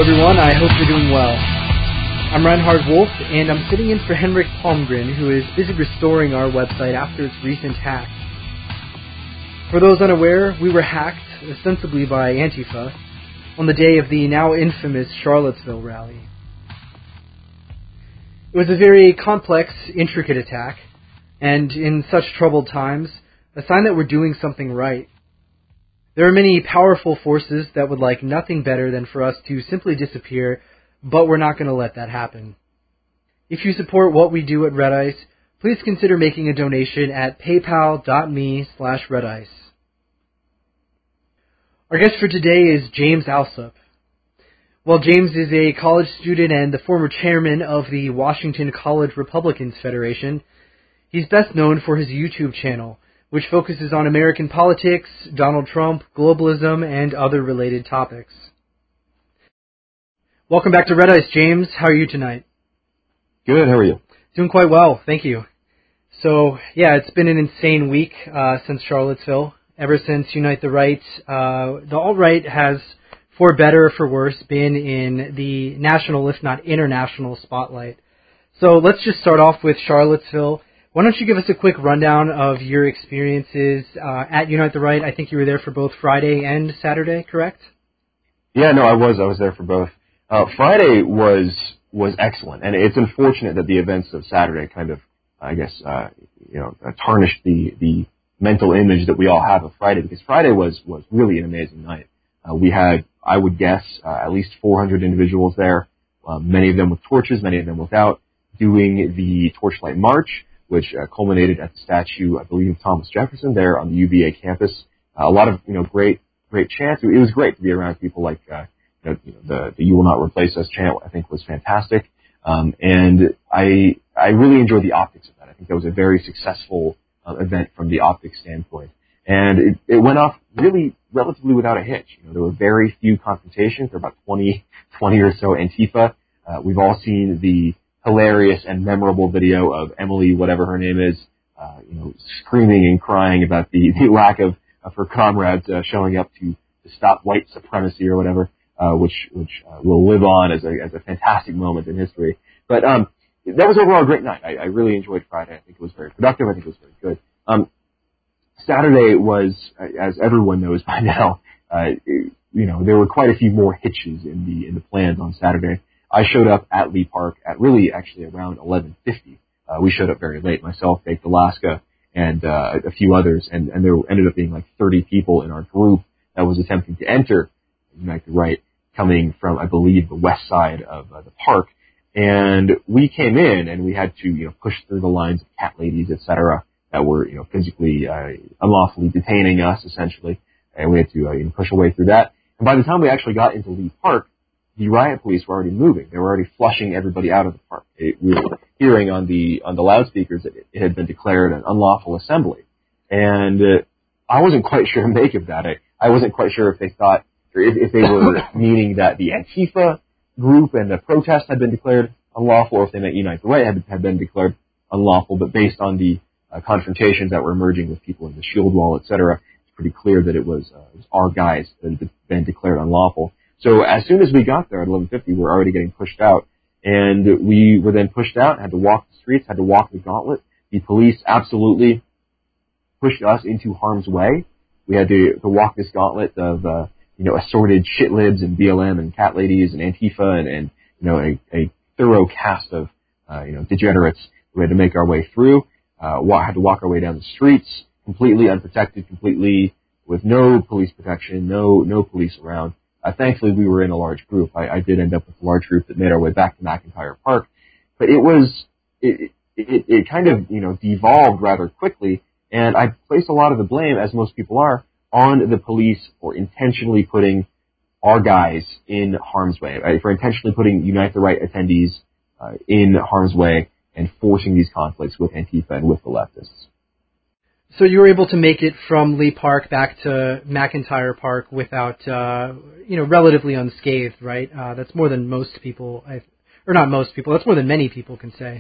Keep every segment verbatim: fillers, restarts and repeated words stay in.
everyone. I hope you're doing well. I'm Reinhard Wolf, and I'm sitting in for Henrik Palmgren, who is busy restoring our website after its recent hack. For those unaware, we were hacked, ostensibly by Antifa, on the day of the now infamous Charlottesville rally. It was a very complex, intricate attack, and in such troubled times, a sign that we're doing something right. There are many powerful forces that would like nothing better than for us to simply disappear, but we're not going to let that happen. If you support what we do at Red Ice, please consider making a donation at paypal.me slash redice. Our guest for today is James Alsup. While James is a college student and the former chairman of the Washington College Republicans Federation, he's best known for his YouTube channel, which focuses on American politics, Donald Trump, globalism, and other related topics. Welcome back to Red Ice, James. How are you tonight? Good. How are you? Doing quite well, thank you. So, yeah, it's been an insane week uh, since Charlottesville. Ever since Unite the Right, uh, the alt-right has, for better or for worse, been in the national, if not international, spotlight. So let's just start off with Charlottesville. Why don't you give us a quick rundown of your experiences uh, at Unite the Right? I think you were there for both Friday and Saturday, correct? Yeah, no, I was. I was there for both. Uh, Friday was was excellent, and it's unfortunate that the events of Saturday kind of, I guess, uh, you know, uh, tarnished the the mental image that we all have of Friday, because Friday was was really an amazing night. Uh, we had, I would guess, uh, at least four hundred individuals there, uh, many of them with torches, many of them without, doing the Torchlight March, which uh, culminated at the statue, I believe, of Thomas Jefferson there on the U V A campus. Uh, a lot of, you know, great, great chants. It was great to be around people like, uh, you know, the, the "You Will Not Replace Us" chant, I think was fantastic. Um, and I, I really enjoyed the optics of that. I think that was a very successful uh, event from the optics standpoint. And it, it went off really relatively without a hitch. You know, there were very few confrontations. There were about twenty, twenty or so Antifa. Uh, we've all seen the hilarious and memorable video of Emily, whatever her name is, uh, you know, screaming and crying about the, the lack of, of her comrades uh, showing up to, to stop white supremacy or whatever, uh, which which uh, will live on as a as a fantastic moment in history. But um, that was overall a great night. I, I really enjoyed Friday. I think it was very productive. I think it was very good. Um, Saturday was, as everyone knows by now, uh, you know, there were quite a few more hitches in the in the plans on Saturday. I showed up at Lee Park at really actually around eleven fifty. Uh, we showed up very late, myself, Baked Alaska, and uh, a few others, and, and there ended up being like thirty people in our group that was attempting to enter Unite the Right, coming from, I believe, the west side of uh, the park. And we came in, and we had to, you know, push through the lines of cat ladies, et cetera, that were, you know, physically uh, unlawfully detaining us, essentially, and we had to uh, you know, push our way through that. And by the time we actually got into Lee Park, the riot police were already moving. They were already flushing everybody out of the park. It, we were hearing on the on the loudspeakers that it, it had been declared an unlawful assembly, and uh, I wasn't quite sure to make of that. I, I wasn't quite sure if they thought, or if, if they were meaning that the Antifa group and the protest had been declared unlawful, or if they meant Unite the Right had, had been declared unlawful. But based on the uh, confrontations that were emerging with people in the shield wall, et cetera, it's pretty clear that it was, uh, it was our guys that had been declared unlawful. So as soon as we got there at eleven fifty, we were already getting pushed out. And we were then pushed out, had to walk the streets, had to walk the gauntlet. The police absolutely pushed us into harm's way. We had to, to walk this gauntlet of, uh, you know, assorted shitlibs and B L M and cat ladies and Antifa and, and you know, a, a thorough cast of, uh, you know, degenerates. We had to make our way through, uh, had to walk our way down the streets, completely unprotected, completely with no police protection, no, no police around. Uh, thankfully, we were in a large group. I, I did end up with a large group that made our way back to McIntyre Park. But it was, it, it, it kind of, you know, devolved rather quickly. And I place a lot of the blame, as most people are, on the police for intentionally putting our guys in harm's way, right? For intentionally putting Unite the Right attendees uh, in harm's way and forcing these conflicts with Antifa and with the leftists. So you were able to make it from Lee Park back to McIntyre Park without, uh, you know, relatively unscathed, right? Uh, that's more than most people, I, or not most people, that's more than many people can say.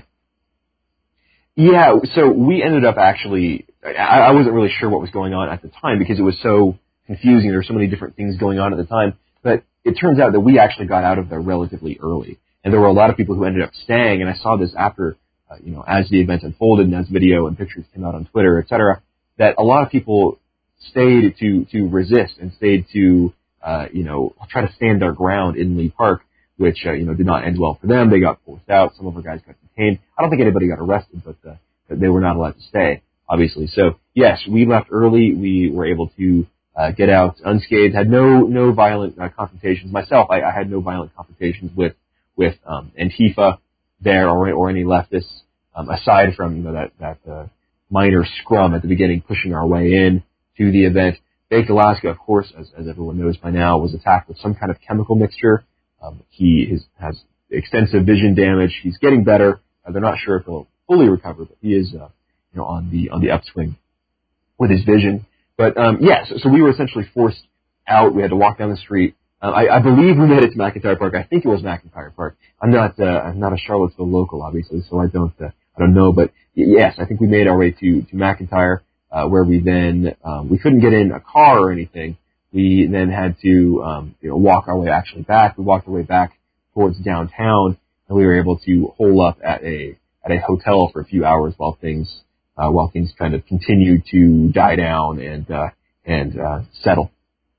Yeah, so we ended up actually, I, I wasn't really sure what was going on at the time because it was so confusing. There were so many different things going on at the time. But it turns out that we actually got out of there relatively early. And there were a lot of people who ended up staying, and I saw this after, uh, you know, as the event unfolded and as video and pictures came out on Twitter, et cetera, that a lot of people stayed to, to resist and stayed to, uh, you know, try to stand their ground in Lee Park, which, uh, you know, did not end well for them. They got forced out. Some of our guys got detained. I don't think anybody got arrested, but, uh, they were not allowed to stay, obviously. So, yes, we left early. We were able to uh, get out unscathed, had no no violent uh, confrontations. Myself, I, I had no violent confrontations with with um, Antifa there or or any leftists, um, aside from, you know, that that uh, minor scrum at the beginning, pushing our way in to the event. Baked Alaska, of course, as as everyone knows by now, was attacked with some kind of chemical mixture. Um, he is, has extensive vision damage. He's getting better. Uh, they're not sure if he'll fully recover, but he is, uh, you know, on the on the upswing with his vision. But um, yes, yeah, so, so we were essentially forced out. We had to walk down the street. Uh, I, I believe we made it to McIntyre Park. I think it was McIntyre Park. I'm not uh, I'm not a Charlottesville local, obviously, so I don't uh, I don't know. But yes, I think we made our way to to McIntyre, uh, where we then um, we couldn't get in a car or anything. We then had to um, you know walk our way actually back. We walked our way back towards downtown, and we were able to hole up at a at a hotel for a few hours while things uh, while things kind of continued to die down and uh, and uh, settle.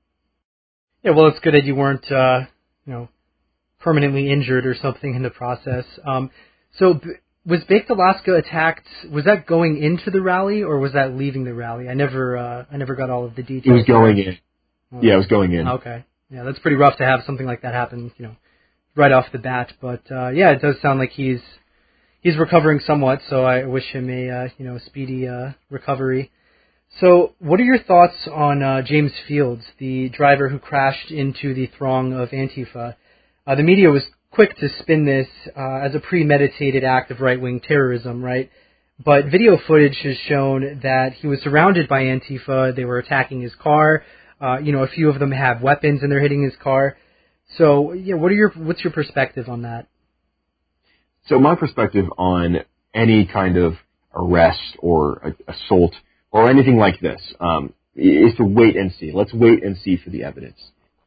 Yeah, well, it's good that you weren't uh, you know permanently injured or something in the process. Um, so b- was Baked Alaska attacked? Was that going into the rally or was that leaving the rally? I never uh, I never got all of the details. It was going in. Oh. Yeah, it was going in. Okay. Yeah, that's pretty rough to have something like that happen, you know, right off the bat. But uh, yeah, it does sound like he's he's recovering somewhat. So I wish him a uh, you know speedy uh, recovery. So, what are your thoughts on uh, James Fields, the driver who crashed into the throng of Antifa? Uh, the media was quick to spin this uh, as a premeditated act of right-wing terrorism, right? But video footage has shown that he was surrounded by Antifa. They were attacking his car. Uh, you know, a few of them have weapons and they're hitting his car. So, yeah, what are your what's your perspective on that? So, my perspective on any kind of arrest or assault or anything like this, um, is to wait and see. Let's wait and see for the evidence.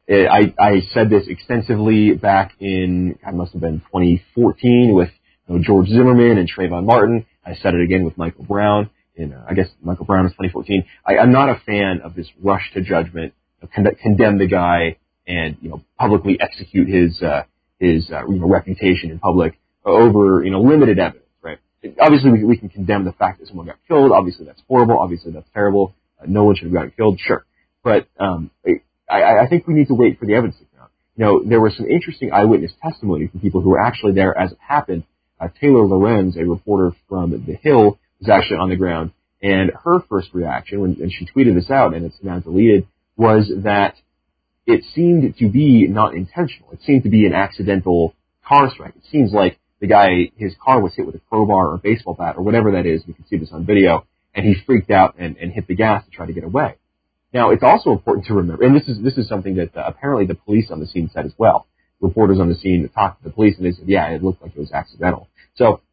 I, I said this extensively back in, I must have been twenty fourteen with you know, George Zimmerman and Trayvon Martin. I said it again with Michael Brown. In, uh, I guess Michael Brown was twenty fourteen. I, I'm not a fan of this rush to judgment, you know, con- condemn the guy and you know publicly execute his uh, his uh, you know reputation in public over you know limited evidence. Obviously, we, we can condemn the fact that someone got killed. Obviously, that's horrible. Obviously, that's terrible. Uh, no one should have gotten killed. Sure. But um, I, I think we need to wait for the evidence to come out. You know, there was some interesting eyewitness testimony from people who were actually there as it happened. Uh, Taylor Lorenz, a reporter from The Hill, was actually on the ground. And her first reaction, when and she tweeted this out, and it's now deleted, was that it seemed to be not intentional. It seemed to be an accidental car strike. It seems like the guy, his car was hit with a crowbar or a baseball bat or whatever that is. We can see this on video. And he freaked out and, and hit the gas to try to get away. Now, it's also important to remember, and this is this is something that uh, apparently the police on the scene said as well. Reporters on the scene talked to the police and they said, yeah, it looked like it was accidental. So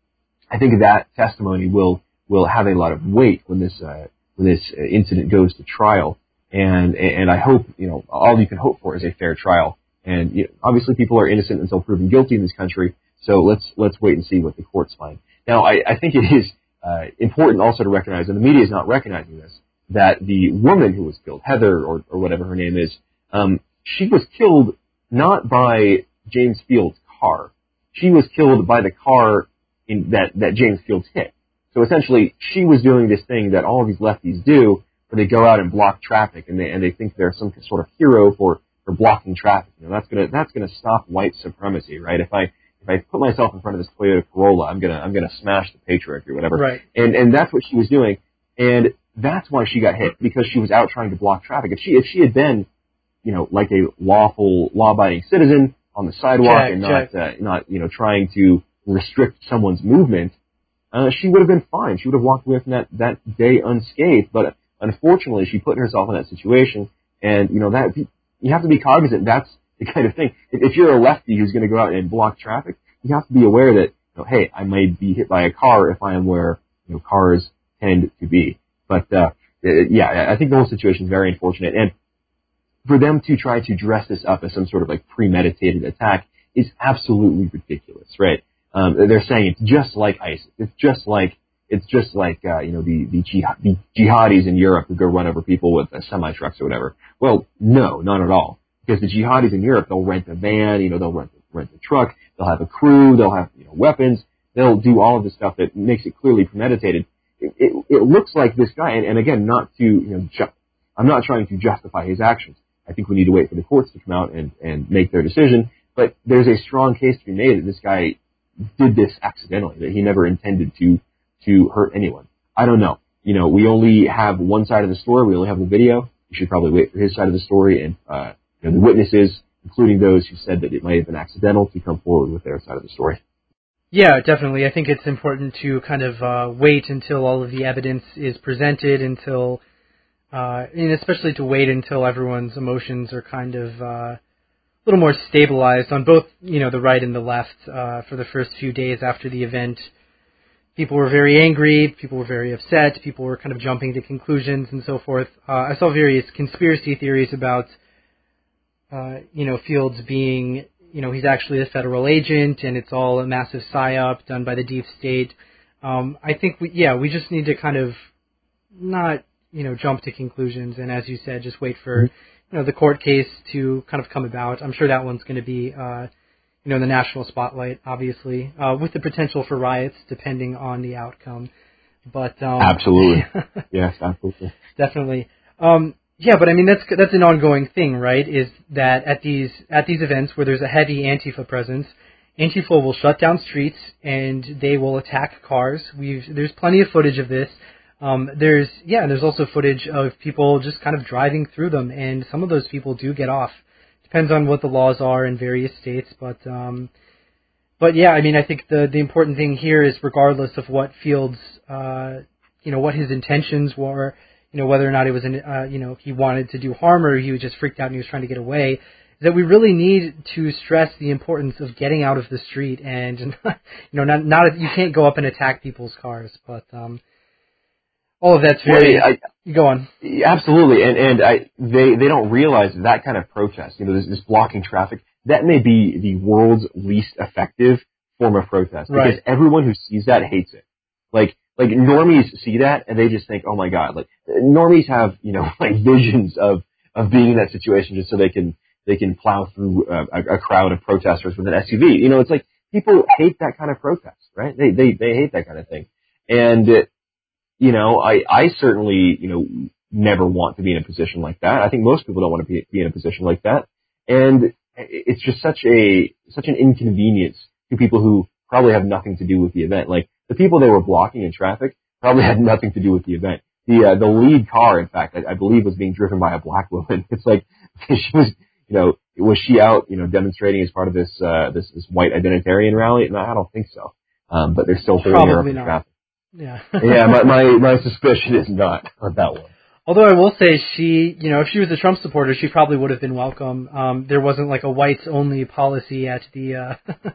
I think that testimony will will have a lot of weight when this uh, when this incident goes to trial. And and I hope, you know, all you can hope for is a fair trial. And you know, obviously people are innocent until proven guilty in this country. So let's let's wait and see what the courts find. Now, I, I think it is uh, important also to recognize, and the media is not recognizing this, that the woman who was killed, Heather or, or whatever her name is, um, she was killed not by James Fields' car. She was killed by the car in, that, that James Fields hit. So essentially, she was doing this thing that all of these lefties do, where they go out and block traffic, and they and they think they're some sort of hero for, for blocking traffic. You know, that's gonna that's gonna stop white supremacy, right? If I If I put myself in front of this Toyota Corolla, I'm gonna I'm gonna smash the patriarchy or whatever. Right. And and that's what she was doing, and that's why she got hit, because she was out trying to block traffic. If she if she had been, you know, like a lawful, law-abiding citizen on the sidewalk check, and not check. uh, not you know trying to restrict someone's movement, uh, she would have been fine. She would have walked away from that that day unscathed. But unfortunately, she put herself in that situation, and you know that you have to be cognizant. That's the kind of thing. If you're a lefty who's going to go out and block traffic, you have to be aware that, you know, hey, I may be hit by a car if I am where, you know, cars tend to be. But, uh, yeah, I think the whole situation is very unfortunate. And for them to try to dress this up as some sort of like premeditated attack is absolutely ridiculous, right? Um, they're saying it's just like ISIS. It's just like it's just like uh, you know the the, jihad, the jihadis in Europe who go run over people with uh, semi trucks or whatever. Well, no, not at all. Because the jihadis in Europe, they'll rent a van, you know, they'll rent rent a truck, they'll have a crew, they'll have you know weapons, they'll do all of this stuff that makes it clearly premeditated. It, it, it looks like this guy, and, and again, not to you know, ju- I'm not trying to justify his actions. I think we need to wait for the courts to come out and and make their decision. But there's a strong case to be made that this guy did this accidentally, that he never intended to to hurt anyone. I don't know. You know, we only have one side of the story. We only have the video. You should probably wait for his side of the story and uh, you know, the witnesses, including those who said that it might have been accidental, to come forward with their side of the story. Yeah, definitely. I think it's important to kind of uh, wait until all of the evidence is presented, until, uh, and especially to wait until everyone's emotions are kind of uh, a little more stabilized on both, you know, the right and the left. Uh, for the first few days after the event, people were very angry, people were very upset, people were kind of jumping to conclusions and so forth. Uh, I saw various conspiracy theories about, uh, you know, Fields being, you know, he's actually a federal agent and it's all a massive psyop done by the deep state. Um, I think, we, yeah, we just need to kind of not, you know, jump to conclusions and, as you said, just wait for, you know, the court case to kind of come about. I'm sure that one's going to be, uh, you know, in the national spotlight, obviously, uh, with the potential for riots depending on the outcome. But um, absolutely, yes, absolutely, definitely, um, yeah. But I mean, that's that's an ongoing thing, right? Is that at these at these events where there's a heavy Antifa presence, Antifa will shut down streets and they will attack cars. We've there's plenty of footage of this. Um, there's yeah, and there's also footage of people just kind of driving through them, and some of those people do get off. Depends on what the laws are in various states, but um, but yeah, I mean, I think the the important thing here is, regardless of what Fields, uh, you know, what his intentions were, you know, whether or not it was, an, uh, you know, he wanted to do harm or he was just freaked out and he was trying to get away, is that we really need to stress the importance of getting out of the street and, you know, not not you can't go up and attack people's cars, but um, all of that's very. Well, I, Go on. Absolutely, and and I they they don't realize that kind of protest, you know, this, this blocking traffic, that may be the world's least effective form of protest, right. Because everyone who sees that hates it. Like like normies see that and they just think, oh my god, like normies have you know like visions of of being in that situation just so they can they can plow through a, a crowd of protesters with an S U V. You know, it's like people hate that kind of protest, right? They they they hate that kind of thing, and. Uh, You know, I, I certainly, you know, never want to be in a position like that. I think most people don't want to be, be in a position like that. And it's just such a, such an inconvenience to people who probably have nothing to do with the event. Like, the people they were blocking in traffic probably had nothing to do with the event. The, uh, the lead car, in fact, I, I believe was being driven by a black woman. It's like, she was, you know, was she out, you know, demonstrating as part of this, uh, this, this white identitarian rally? No, I don't think so. Um, but they're still holding her up in traffic. Yeah. yeah, my, my my suspicion is not on that one. Although I will say, she, you know, if she was a Trump supporter, she probably would have been welcome. Um, there wasn't like a whites only policy at the uh,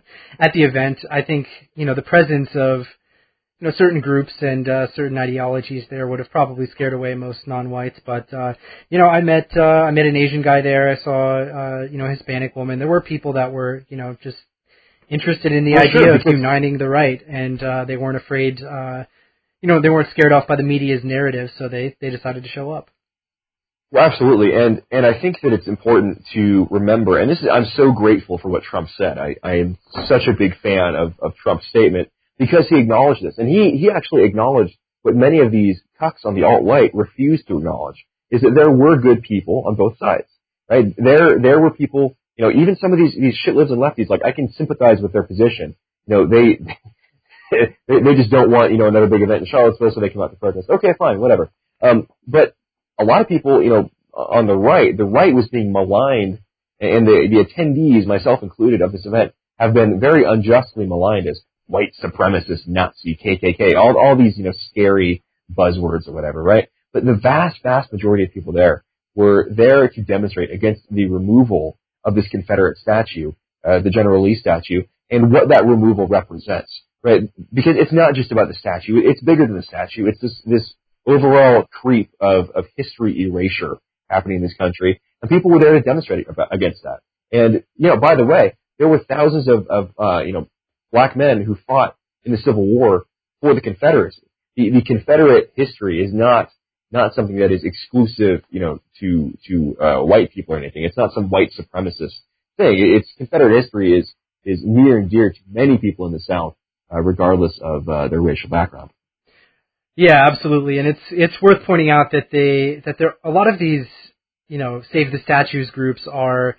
at the event. I think, you know, the presence of, you know, certain groups and uh, certain ideologies there would have probably scared away most non-whites. But uh, you know, I met uh, I met an Asian guy there. I saw uh, you know, a Hispanic woman. There were people that were, you know, just interested in the well, idea sure, of uniting the right, and uh, they weren't afraid, uh, you know, they weren't scared off by the media's narrative, so they, they decided to show up. Well, absolutely, and and I think that it's important to remember, and this is, I'm so grateful for what Trump said. I, I am such a big fan of, of Trump's statement because he acknowledged this, and he, he actually acknowledged what many of these cucks on the alt-right refused to acknowledge, is that there were good people on both sides, right? There there were people. You know, even some of these these shitlips and lefties, like, I can sympathize with their position. You know, they they, they just don't want, you know, another big event in Charlottesville, so they come out to protest. Okay, fine, whatever. Um, but a lot of people, you know, on the right, the right was being maligned, and the the attendees, myself included, of this event, have been very unjustly maligned as white supremacist, Nazi, K K K, all all these, you know, scary buzzwords or whatever, right? But the vast, vast majority of people there were there to demonstrate against the removal of this Confederate statue, uh, the General Lee statue, and what that removal represents, right? Because it's not just about the statue; it's bigger than the statue. It's this this overall creep of of history erasure happening in this country, And people were there to demonstrate about, against that. And, you know, by the way, there were thousands of, of uh, you know, black men who fought in the Civil War for the Confederacy. The, the Confederate history is not, not something that is exclusive, you know, to, to, uh, white people or anything. It's not some white supremacist thing. It's Confederate history is, is near and dear to many people in the South, uh, regardless of, uh, their racial background. Yeah, absolutely. And it's, it's worth pointing out that they, that there, a lot of these, you know, Save the Statues groups are,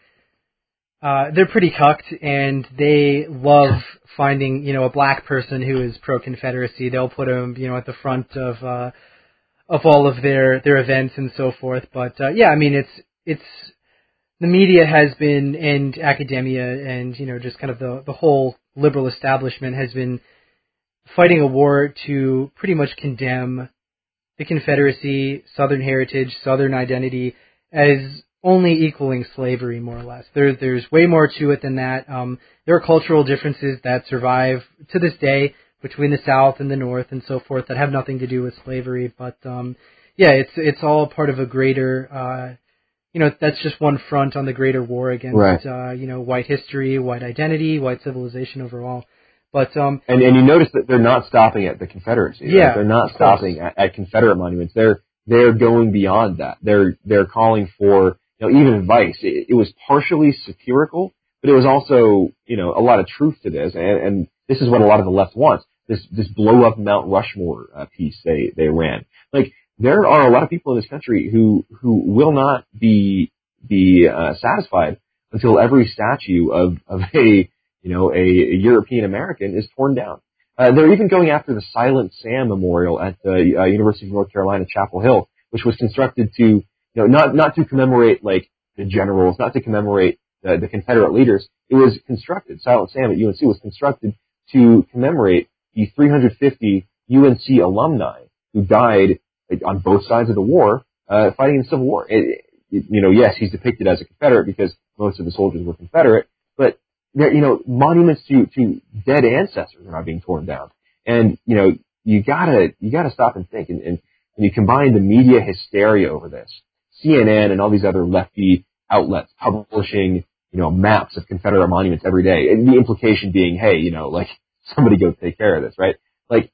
uh, they're pretty cucked, and they love finding, you know, a black person who is pro-Confederacy. They'll put him, you know, at the front of, uh, of all of their, their events and so forth. But, uh, yeah, I mean, it's, it's, the media has been, and academia and, you know, just kind of the, the whole liberal establishment has been fighting a war to pretty much condemn the Confederacy, Southern heritage, Southern identity as only equaling slavery, more or less. There, there's way more to it than that. Um, there are cultural differences that survive to this day between the South and the North and so forth that have nothing to do with slavery. But, um, yeah, it's, it's all part of a greater, uh, you know, that's just one front on the greater war against, right. uh, you know, white history, white identity, white civilization overall. But, um, and, and you notice that they're not stopping at the Confederacy. Yeah. Right? They're not stopping at, at Confederate monuments. They're, they're going beyond that. They're, they're calling for, you know, even advice. It, it was partially satirical, but it was also, you know, a lot of truth to this. And, and this is what a lot of the left wants. This, this blow up Mount Rushmore uh, piece they, they ran. Like, there are a lot of people in this country who, who will not be, be, uh, satisfied until every statue of, of a, you know, a, a European American is torn down. Uh, they're even going after the Silent Sam Memorial at the uh, University of North Carolina, Chapel Hill, which was constructed to, you know, not, not to commemorate, like, the generals, not to commemorate the, the Confederate leaders. It was constructed, Silent Sam at U N C was constructed to commemorate the three hundred fifty U N C alumni who died on both sides of the war, uh, fighting in the Civil War. It, it, you know, yes, he's depicted as a Confederate because most of the soldiers were Confederate, but, you know, monuments to, to dead ancestors are not being torn down. And, you know, you gotta, you gotta stop and think. And, and when you combine the media hysteria over this, C N N and all these other lefty outlets publishing, you know, maps of Confederate monuments every day, and the implication being, hey, you know, like, somebody go take care of this, right? Like,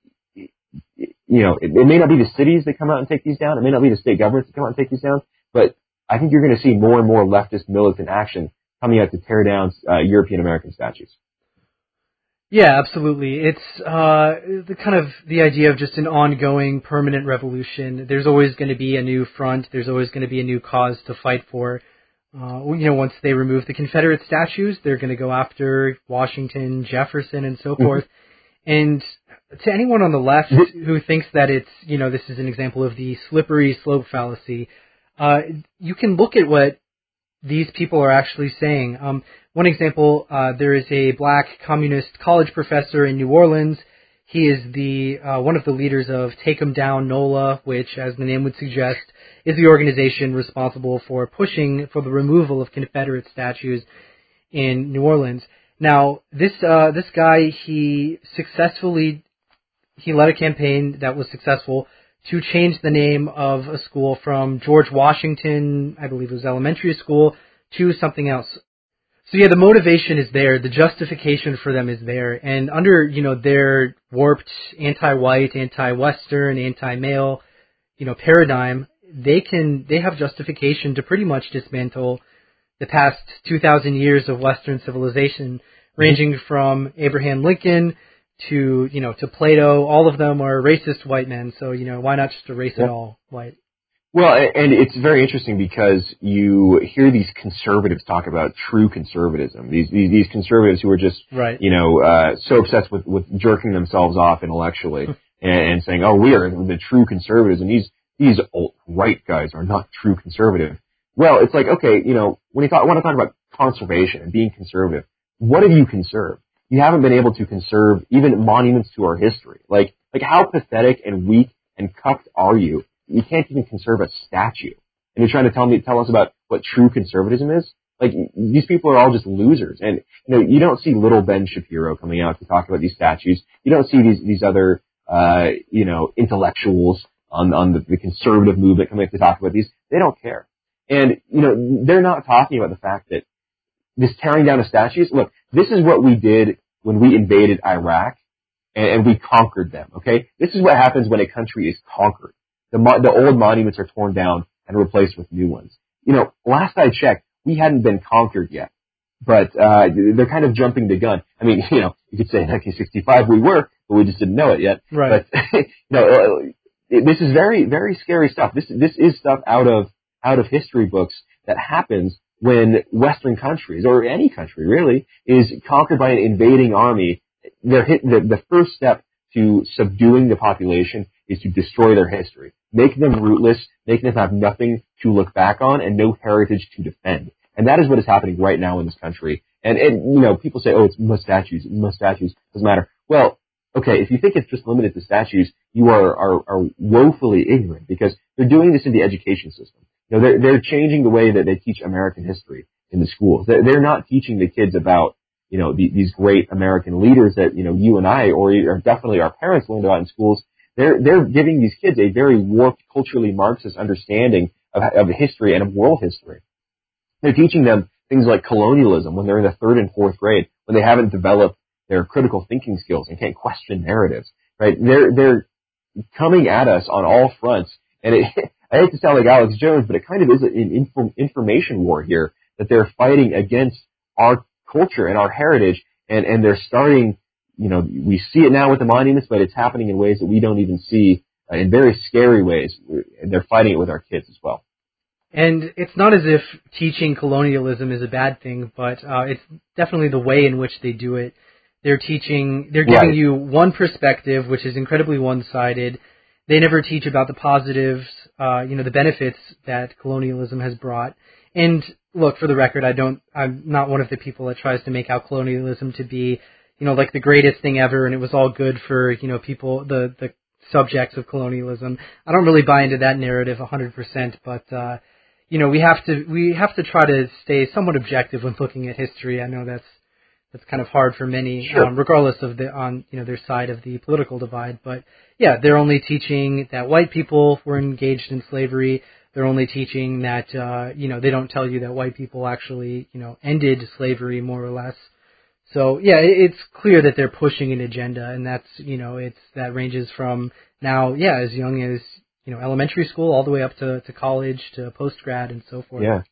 you know, it, it may not be the cities that come out and take these down. It may not be the state governments that come out and take these down. But I think you're going to see more and more leftist militant action coming out to tear down uh, European American statues. Yeah, absolutely. It's uh, the kind of the idea of just an ongoing, permanent revolution. There's always going to be a new front. There's always going to be a new cause to fight for. Uh, you know, once they remove the Confederate statues, they're going to go after Washington, Jefferson, and so forth. And to anyone on the left who thinks that it's, you know, this is an example of the slippery slope fallacy, uh, you can look at what these people are actually saying. Um, one example, uh, there is a black communist college professor in New Orleans. He is the uh, one of the leaders of Take 'em Down NOLA, which, as the name would suggest, is the organization responsible for pushing for the removal of Confederate statues in New Orleans. Now, this uh, this guy, he successfully he led a campaign that was successful to change the name of a school from George Washington, I believe it was elementary school, to something else. So yeah, the motivation is there, the justification for them is there, and under, you know, their warped anti-white, anti-Western, anti-male, you know, paradigm, they can, they have justification to pretty much dismantle the past two thousand years of Western civilization, ranging from Abraham Lincoln to, you know, to Plato. All of them are racist white men, so, you know, why not just erase yeah. it all white? Well, and it's very interesting because you hear these conservatives talk about true conservatism. These these, these conservatives who are just, right. you know, uh, so obsessed with, with jerking themselves off intellectually and, and saying, oh, we are the true conservatives, and these these alt-right guys are not true conservative. Well, it's like, okay, you know, when you talk, want to talk about conservation and being conservative, what have you conserved? You haven't been able to conserve even monuments to our history. Like, like how pathetic and weak and cucked are you? You can't even conserve a statue. And you're trying to tell me, tell us about what true conservatism is? Like, these people are all just losers. And, you know, you don't see little Ben Shapiro coming out to talk about these statues. You don't see these, these other, uh, you know, intellectuals on, on the, the conservative movement coming out to talk about these. They don't care. And, you know, they're not talking about the fact that this tearing down of statues, look, this is what we did when we invaded Iraq and, and we conquered them, okay? This is what happens when a country is conquered. The, mo- the old monuments are torn down and replaced with new ones. You know, last I checked, we hadn't been conquered yet. But uh they're kind of jumping the gun. I mean, you know, you could say in nineteen sixty-five we were, but we just didn't know it yet. Right. But you know, this is very, very scary stuff. This this is stuff out of out of history books that happens when Western countries, or any country really, is conquered by an invading army. They're hit, the, the first step to subduing the population is to destroy their history, make them rootless, make them have nothing to look back on, and no heritage to defend. And that is what is happening right now in this country. And, and you know, people say, oh, it's must statues, must statues, doesn't matter. Well, okay, if you think it's just limited to statues, you are, are, are woefully ignorant, because they're doing this in the education system. You know, they're, they're changing the way that they teach American history in the schools. They're, they're not teaching the kids about, you know, the, these great American leaders that, you know, you and I, or, or definitely our parents learned about in schools. They're, they're giving these kids a very warped, culturally Marxist understanding of, of history and of world history. They're teaching them things like colonialism when they're in the third and fourth grade, when they haven't developed their critical thinking skills and can't question narratives, right? They're, they're coming at us on all fronts. And it, I hate to sound like Alex Jones, but it kind of is an info, information war here, that they're fighting against our culture and our heritage. And, and they're starting, you know, we see it now with the monuments, but it's happening in ways that we don't even see, uh, in very scary ways. And they're fighting it with our kids as well. And it's not as if teaching colonialism is a bad thing, but uh, it's definitely the way in which they do it. They're teaching, they're giving Right. you one perspective, which is incredibly one-sided. They never teach about the positives, uh, you know, the benefits that colonialism has brought. And look, for the record, I don't, I'm not one of the people that tries to make out colonialism to be, you know, like the greatest thing ever, and it was all good for, you know, people, the the subjects of colonialism. I don't really buy into that narrative one hundred percent, but. Uh, You know, we have to we have to try to stay somewhat objective when looking at history. I know that's that's kind of hard for many, Sure. um, regardless of the on you know their side of the political divide. But yeah, they're only teaching that white people were engaged in slavery. They're only teaching that uh, you know they don't tell you that white people actually you know ended slavery more or less. So yeah, it's clear that they're pushing an agenda, and that's you know it's that ranges from now yeah as young as. You know, elementary school all the way up to, to college, to post-grad, and so forth. Yeah.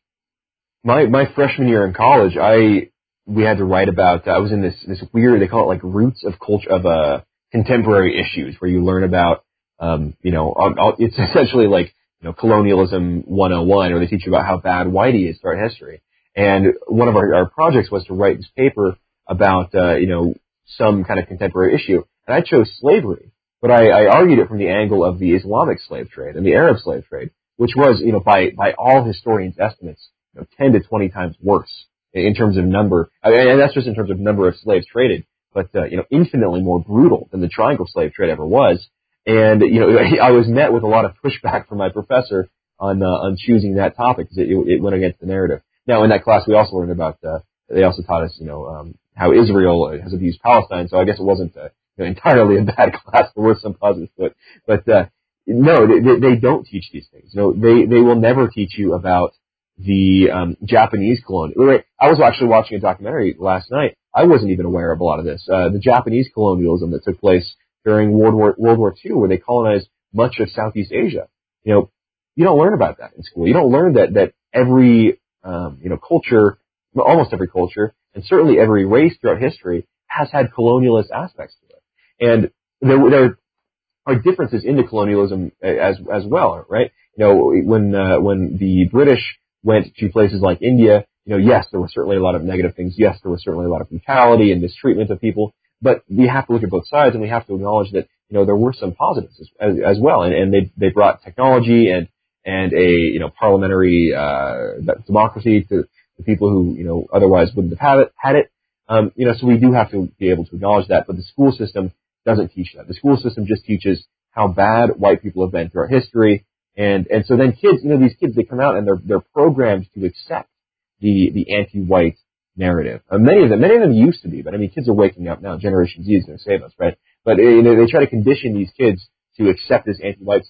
My my freshman year in college, I we had to write about. Uh, I was in this this weird. They call it like roots of culture of uh contemporary issues, where you learn about um you know uh, it's essentially like you know colonialism one oh one, or they teach you about how bad whitey is throughout history. And one of our, our projects was to write this paper about uh, you know some kind of contemporary issue, and I chose slavery. But I, I argued it from the angle of the Islamic slave trade and the Arab slave trade, which was, you know, by, by all historians' estimates, you know, ten to twenty times worse in terms of number. I mean, and that's just in terms of number of slaves traded, but, uh, you know, infinitely more brutal than the triangle slave trade ever was. And, you know, I was met with a lot of pushback from my professor on, uh, on choosing that topic, because it, it went against the narrative. Now, in that class, we also learned about, uh, they also taught us, you know, um, how Israel has abused Palestine, so I guess it wasn't, uh, entirely a bad class. There were some positives to it, but uh, no, they, they don't teach these things. You know, they they will never teach you about the um, Japanese colonial. I was actually watching a documentary last night. I wasn't even aware of a lot of this. Uh, the Japanese colonialism that took place during World War World War Two, where they colonized much of Southeast Asia. You know, you don't learn about that in school. You don't learn that that every um, you know culture, well, almost every culture, and certainly every race throughout history has had colonialist aspects to it. And there, there are differences in the colonialism as as well, right? You know, when uh, when the British went to places like India, you know, yes, there were certainly a lot of negative things. Yes, there was certainly a lot of brutality and mistreatment of people. But we have to look at both sides, and we have to acknowledge that you know there were some positives as, as, as well. And, and they they brought technology and and a you know parliamentary uh, democracy to the people who you know otherwise wouldn't have had it. Had it. Um, you know, so we do have to be able to acknowledge that. But the school system doesn't teach that. The school system just teaches how bad white people have been throughout history, and and so then kids, you know, these kids, they come out and they're they're programmed to accept the the anti-white narrative. Uh, many of them, many of them used to be, but I mean, kids are waking up now. Generation Z is going to save us, right? But you know, they try to condition these kids to accept this anti-white stuff,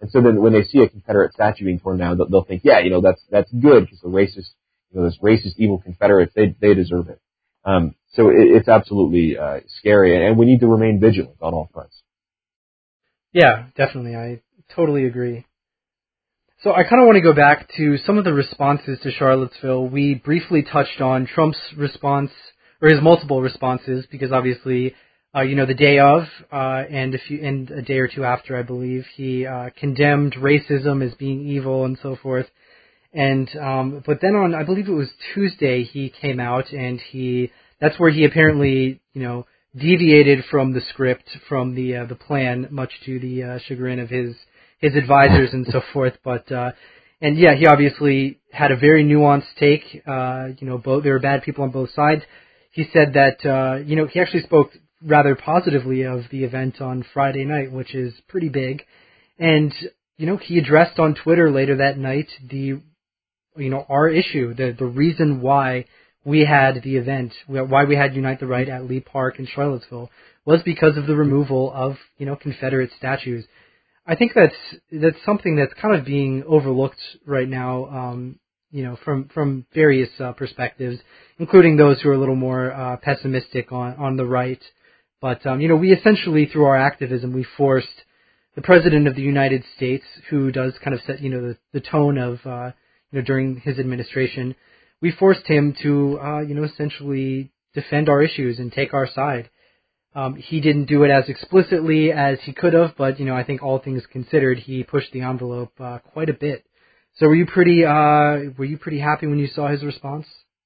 And so then when they see a Confederate statue being torn down, they'll, they'll think, yeah, you know, that's that's good because the racist, you know, those racist, evil Confederates, they they deserve it. Um, so it, it's absolutely uh, scary, and, and we need to remain vigilant on all fronts. Yeah, definitely. I totally agree. So I kind of want to go back to some of the responses to Charlottesville. We briefly touched on Trump's response, or his multiple responses, because obviously, uh, you know, the day of uh, and a few and a day or two after, I believe, he uh, condemned racism as being evil and so forth. And um, but then on, I believe it was Tuesday, he came out and he that's where he apparently, you know, deviated from the script, from the uh, the plan, much to the uh, chagrin of his his advisors and so forth. But uh, and yeah, he obviously had a very nuanced take. Uh, you know, both there were bad people on both sides. He said that uh, you know he actually spoke rather positively of the event on Friday night, which is pretty big. And you know, he addressed on Twitter later that night the you know our issue, the the reason why we had the event, why we had Unite the Right at Lee Park in Charlottesville, was because of the removal of, you know, Confederate statues. I think that's that's something that's kind of being overlooked right now, um, you know, from from various uh, perspectives, including those who are a little more uh, pessimistic on on the right. But um, you know, we essentially, through our activism, we forced the President of the United States, who does kind of set, you know, the, the tone of, uh, you know, during his administration. We forced him to, uh, you know, essentially defend our issues and take our side. Um, he didn't do it as explicitly as he could have, but, you know, I think all things considered, he pushed the envelope uh, quite a bit. So were you pretty, uh, were you pretty happy when you saw his response?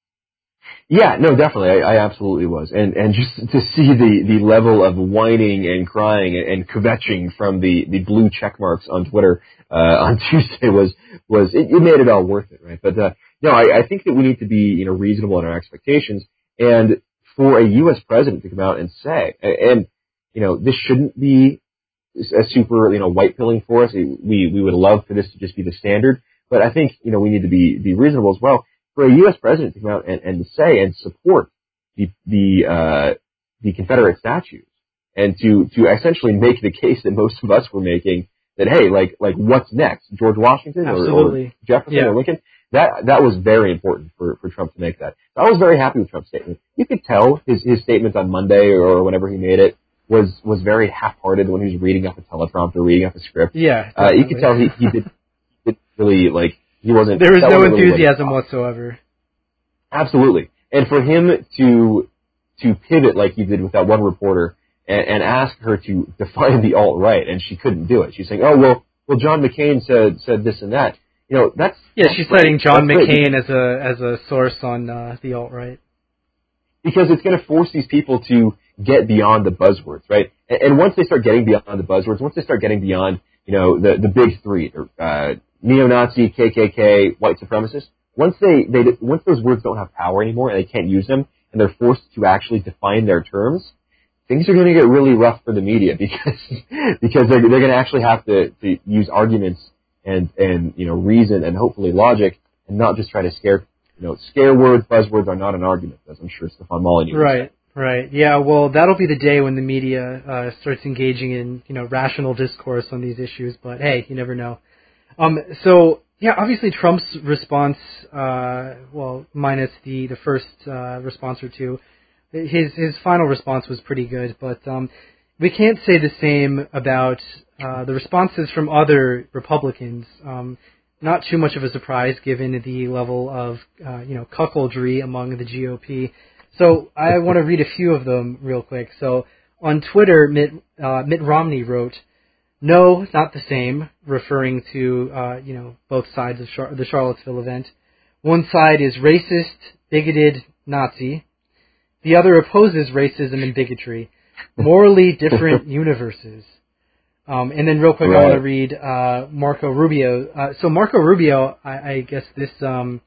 Yeah, no, definitely. I, I absolutely was. And and just to see the, the level of whining and crying and kvetching from the, the blue check marks on Twitter uh, on Tuesday was, was it, it made it all worth it, right? But uh, no, I, I think that we need to be, you know, reasonable in our expectations. And for a U S president to come out and say, and, you know, this shouldn't be a super, you know, white pilling for us. We we would love for this to just be the standard. But I think, you know, we need to be, be reasonable as well. For a U S president to come out and, and to say and support the the uh, the Confederate statues and to to essentially make the case that most of us were making that, hey, like like what's next, George Washington or, or Jefferson yeah. or Lincoln, that that was very important for, for Trump to make that. I was very happy with Trump's statement. You could tell his his statement on Monday or whenever he made it was was very half-hearted when he was reading off a teleprompter, reading off a script. Yeah, uh, you could tell he he did did really like. He wasn't. There was no wasn't enthusiasm really whatsoever. Absolutely, and for him to to pivot like he did with that one reporter and, and ask her to define the alt-right, and she couldn't do it. She's saying, "Oh well, well, John McCain said said this and that." You know, that's yeah. That's she's great. citing John that's McCain great. as a as a source on uh, the alt-right because it's going to force these people to get beyond the buzzwords, right? And, and once they start getting beyond the buzzwords, once they start getting beyond, you know, the the big three. Uh, neo-Nazi, K K K, white supremacists, once they, they, once those words don't have power anymore and they can't use them and they're forced to actually define their terms, things are going to get really rough for the media because, because they're, they're going to actually have to, to use arguments and, and, you know, reason and hopefully logic and not just try to scare, you know, scare words, buzzwords are not an argument, as I'm sure Stefan Molyneux Right. would say. Right. Yeah. Well, that'll be the day when the media uh, starts engaging in, you know, rational discourse on these issues. But hey, you never know. Um, so, yeah, obviously Trump's response, uh, well, minus the, the first uh, response or two, his his final response was pretty good. But um, we can't say the same about uh, the responses from other Republicans. Um, not too much of a surprise given the level of, uh, you know, cuckoldry among the G O P. So I want to read a few of them real quick. So on Twitter, Mitt, uh, Mitt Romney wrote, "No, not the same," referring to, uh, you know, both sides of Char- the Charlottesville event. One side is racist, bigoted, Nazi. The other opposes racism and bigotry. Morally different universes. Um, and then real quick, right. I want to read uh, Marco Rubio. Uh, so Marco Rubio, I, I guess this, um,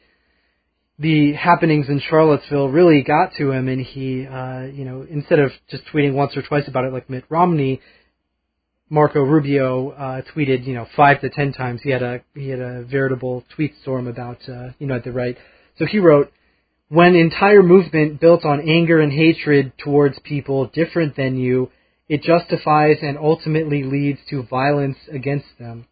the happenings in Charlottesville really got to him, and he, uh, you know, instead of just tweeting once or twice about it like Mitt Romney, Marco Rubio uh, tweeted, you know, five to ten times. He had a he had a veritable tweet storm about uh, Unite the Right. So he wrote, "When entire movement built on anger and hatred towards people different than you it justifies and ultimately leads to violence against them.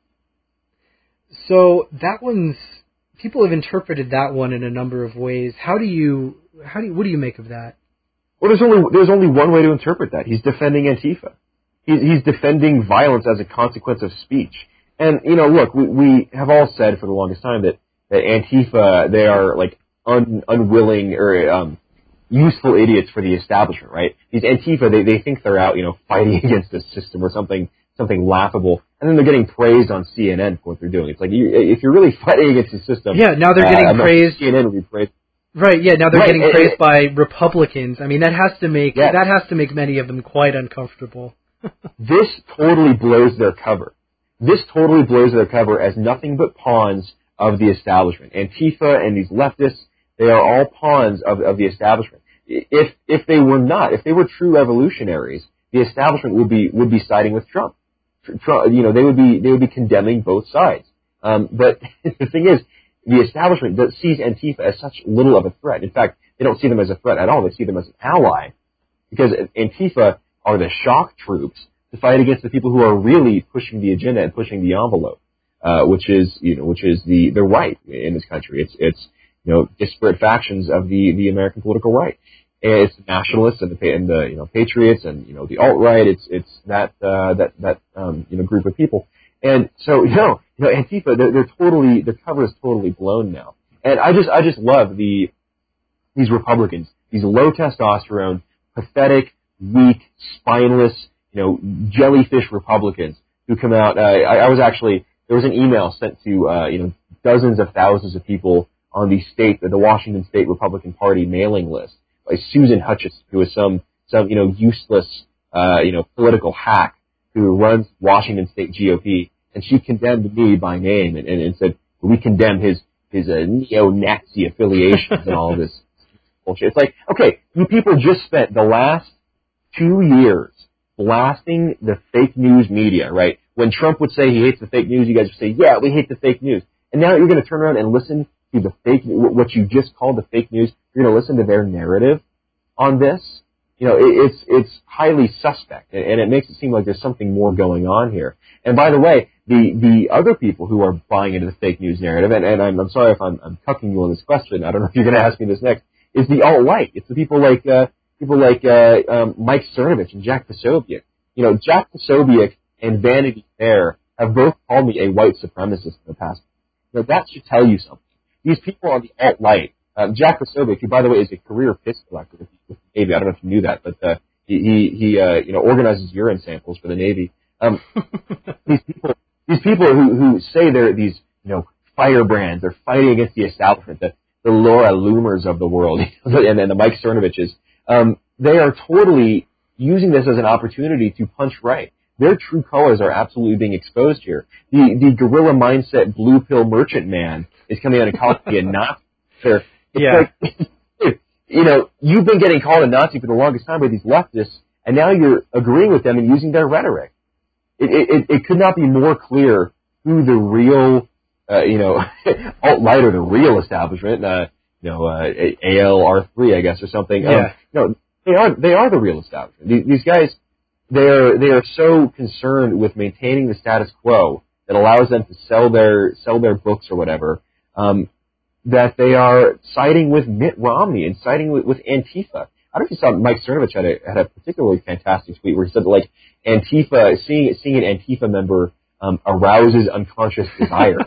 So that one's, people have interpreted that one in a number of ways. How do you, how do you, what do you make of that? Well, there's only there's only one way to interpret that. He's defending Antifa. He's, he's defending violence as a consequence of speech. And, you know, look, we, we have all said for the longest time that, that Antifa, they are like un, unwilling or um, useful idiots for the establishment, right? These Antifa, they, they think they're out, you know, fighting against the system or something something laughable, and then they're getting praised on C N N for what they're doing. It's like, you, if you're really fighting against the system... Yeah, now they're getting uh, praised... C N N would be praised. Right, yeah, now they're right, getting and, praised by Republicans. I mean, that has to make yes. that has to make many of them quite uncomfortable. This totally blows their cover. This totally blows their cover as nothing but pawns of the establishment. Antifa and these leftists, they are all pawns of, of the establishment. If if they were not, if they were true revolutionaries, the establishment would be would be siding with Trump. Trump you know, they would be they would be condemning both sides. Um, but the thing is, the establishment that sees Antifa as such little of a threat. In fact, they don't see them as a threat at all. They see them as an ally, because Antifa are the shock troops to fight against the people who are really pushing the agenda and pushing the envelope, uh, which is, you know, which is the, the right in this country. It's, it's, you know, disparate factions of the, the American political right. And it's the nationalists and the, and the, you know, patriots and, you know, the alt-right. It's, it's that, uh, that, that, um, you know, group of people. And so, you know, you know, Antifa, they're, they're totally, their cover is totally blown now. And I just, I just love the, these Republicans, these low testosterone, pathetic, weak, spineless, you know, jellyfish Republicans who come out. Uh, I, I was actually, there was an email sent to, uh, you know, dozens of thousands of people on the state, the Washington State Republican Party mailing list by Susan Hutchison, who is some, some, you know, useless, uh, you know, political hack who runs Washington State G O P. And she condemned me by name and, and, and said, we condemn his, his uh, neo-Nazi affiliations and all this bullshit. It's like, okay, you people just spent the last two years blasting the fake news media, right? When Trump would say he hates the fake news, you guys would say, yeah, we hate the fake news. And now you're going to turn around and listen to the fake, what you just called the fake news. You're going to listen to their narrative on this. You know, it, it's it's highly suspect, and, and it makes it seem like there's something more going on here. And by the way, the the other people who are buying into the fake news narrative, and, and I'm, I'm sorry if I'm, I'm cucking you on this question. I don't know if you're going to ask me this next. Is the alt-right? It's the people like uh, people like uh, um, Mike Cernovich and Jack Posobiec. You know, Jack Posobiec and Vanity Fair have both called me a white supremacist in the past. You know, that should tell you something. These people on the alt-right, um, Jack Posobiec, who by the way is a career piss collector with the Navy. I don't know if you knew that, but uh, he he, he uh, you know organizes urine samples for the Navy. Um, these people, these people who who say they're these you know firebrands, they're fighting against the establishment, the the Laura Loomers of the world, and then the Mike Cernoviches. Um, they are totally using this as an opportunity to punch right. Their true colors are absolutely being exposed here. The the guerrilla mindset blue pill merchant man is coming out and calling me a Nazi. It's yeah. like, you know, you've been getting called a Nazi for the longest time by these leftists, and now you're agreeing with them and using their rhetoric. It it, it could not be more clear who the real, uh, you know, alt-right or the real establishment, uh, you know, uh, A L R three, I guess, or something. Yeah. Um, no, they are they are the real establishment. These, these guys, they are they are so concerned with maintaining the status quo that allows them to sell their sell their books or whatever. Um, that they are siding with Mitt Romney and siding with, with Antifa. I don't know if you saw Mike Cernovich had a, had a particularly fantastic tweet where he said, like, Antifa, seeing, seeing an Antifa member um, arouses unconscious desires.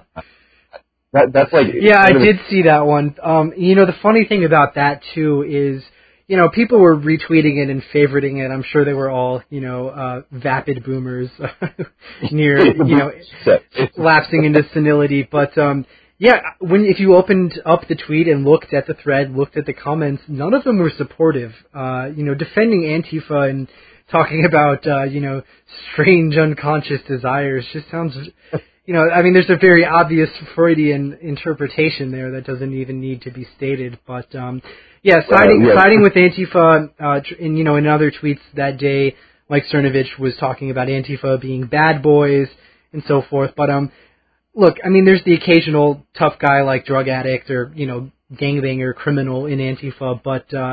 that, that's like... Yeah, I did see that one. Um, you know, the funny thing about that, too, is, you know, people were retweeting it and favoriting it. I'm sure they were all, you know, uh, vapid boomers near, you know, lapsing into senility. But, um, yeah, when if you opened up the tweet and looked at the thread, looked at the comments, none of them were supportive. Uh, you know, defending Antifa and talking about, uh, you know, strange unconscious desires just sounds, you know, I mean, there's a very obvious Freudian interpretation there that doesn't even need to be stated. But, um, yeah, siding, uh, yeah. siding with Antifa, uh, in, you know, in other tweets that day, Mike Cernovich was talking about Antifa being bad boys and so forth. But, um, look, I mean, there's the occasional tough guy like drug addict or, you know, gangbanger criminal in Antifa, but uh,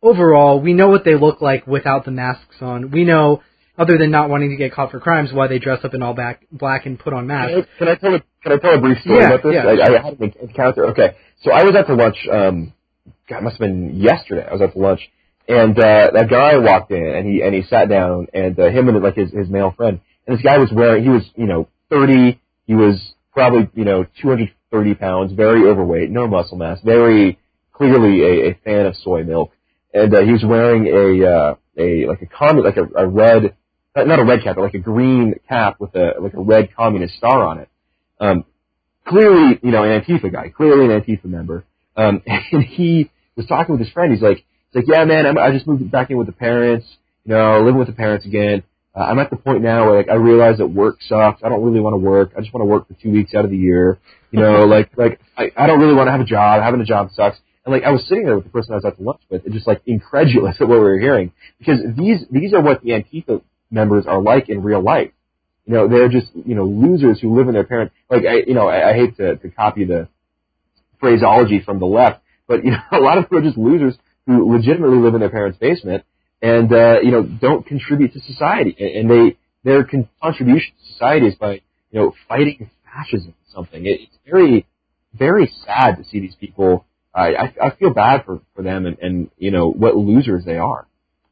overall, we know what they look like without the masks on. We know, other than not wanting to get caught for crimes, why they dress up in all black, black and put on masks. Can I, can I tell a Can I tell a brief story yeah, about this? Yeah, I, sure. I had an encounter. Okay, so I was out to lunch. Um, God, it must have been yesterday. I was out to lunch, and uh, that guy walked in, and he and he sat down, and uh, him and like his his male friend, and this guy was wearing. He was you know thirty. He was probably you know two hundred thirty pounds, very overweight, no muscle mass, very clearly a, a fan of soy milk, and uh, he was wearing a uh, a like a common like a, a red. Not a red cap, but like a green cap with a like a red communist star on it. Um, clearly, you know, an Antifa guy, clearly an Antifa member. Um, and he was talking with his friend. He's like, he's like, yeah, man, I'm, I just moved back in with the parents. You know, living with the parents again. Uh, I'm at the point now where like I realize that work sucks. I don't really want to work. I just want to work for two weeks out of the year. You know, like like I, I don't really want to have a job. Having a job sucks. And like I was sitting there with the person I was at the lunch with, and just like incredulous at what we were hearing, because these these are what the Antifa members are like in real life. You know, they're just, you know, losers who live in their parents. Like, I, you know, I, I hate to, to copy the phraseology from the left, but, you know, a lot of them are just losers who legitimately live in their parents' basement and, uh, you know, don't contribute to society. And they, their con- contribution to society is by, you know, fighting fascism or something. It, it's very, very sad to see these people. I, I, I feel bad for, for them and, and, you know, what losers they are.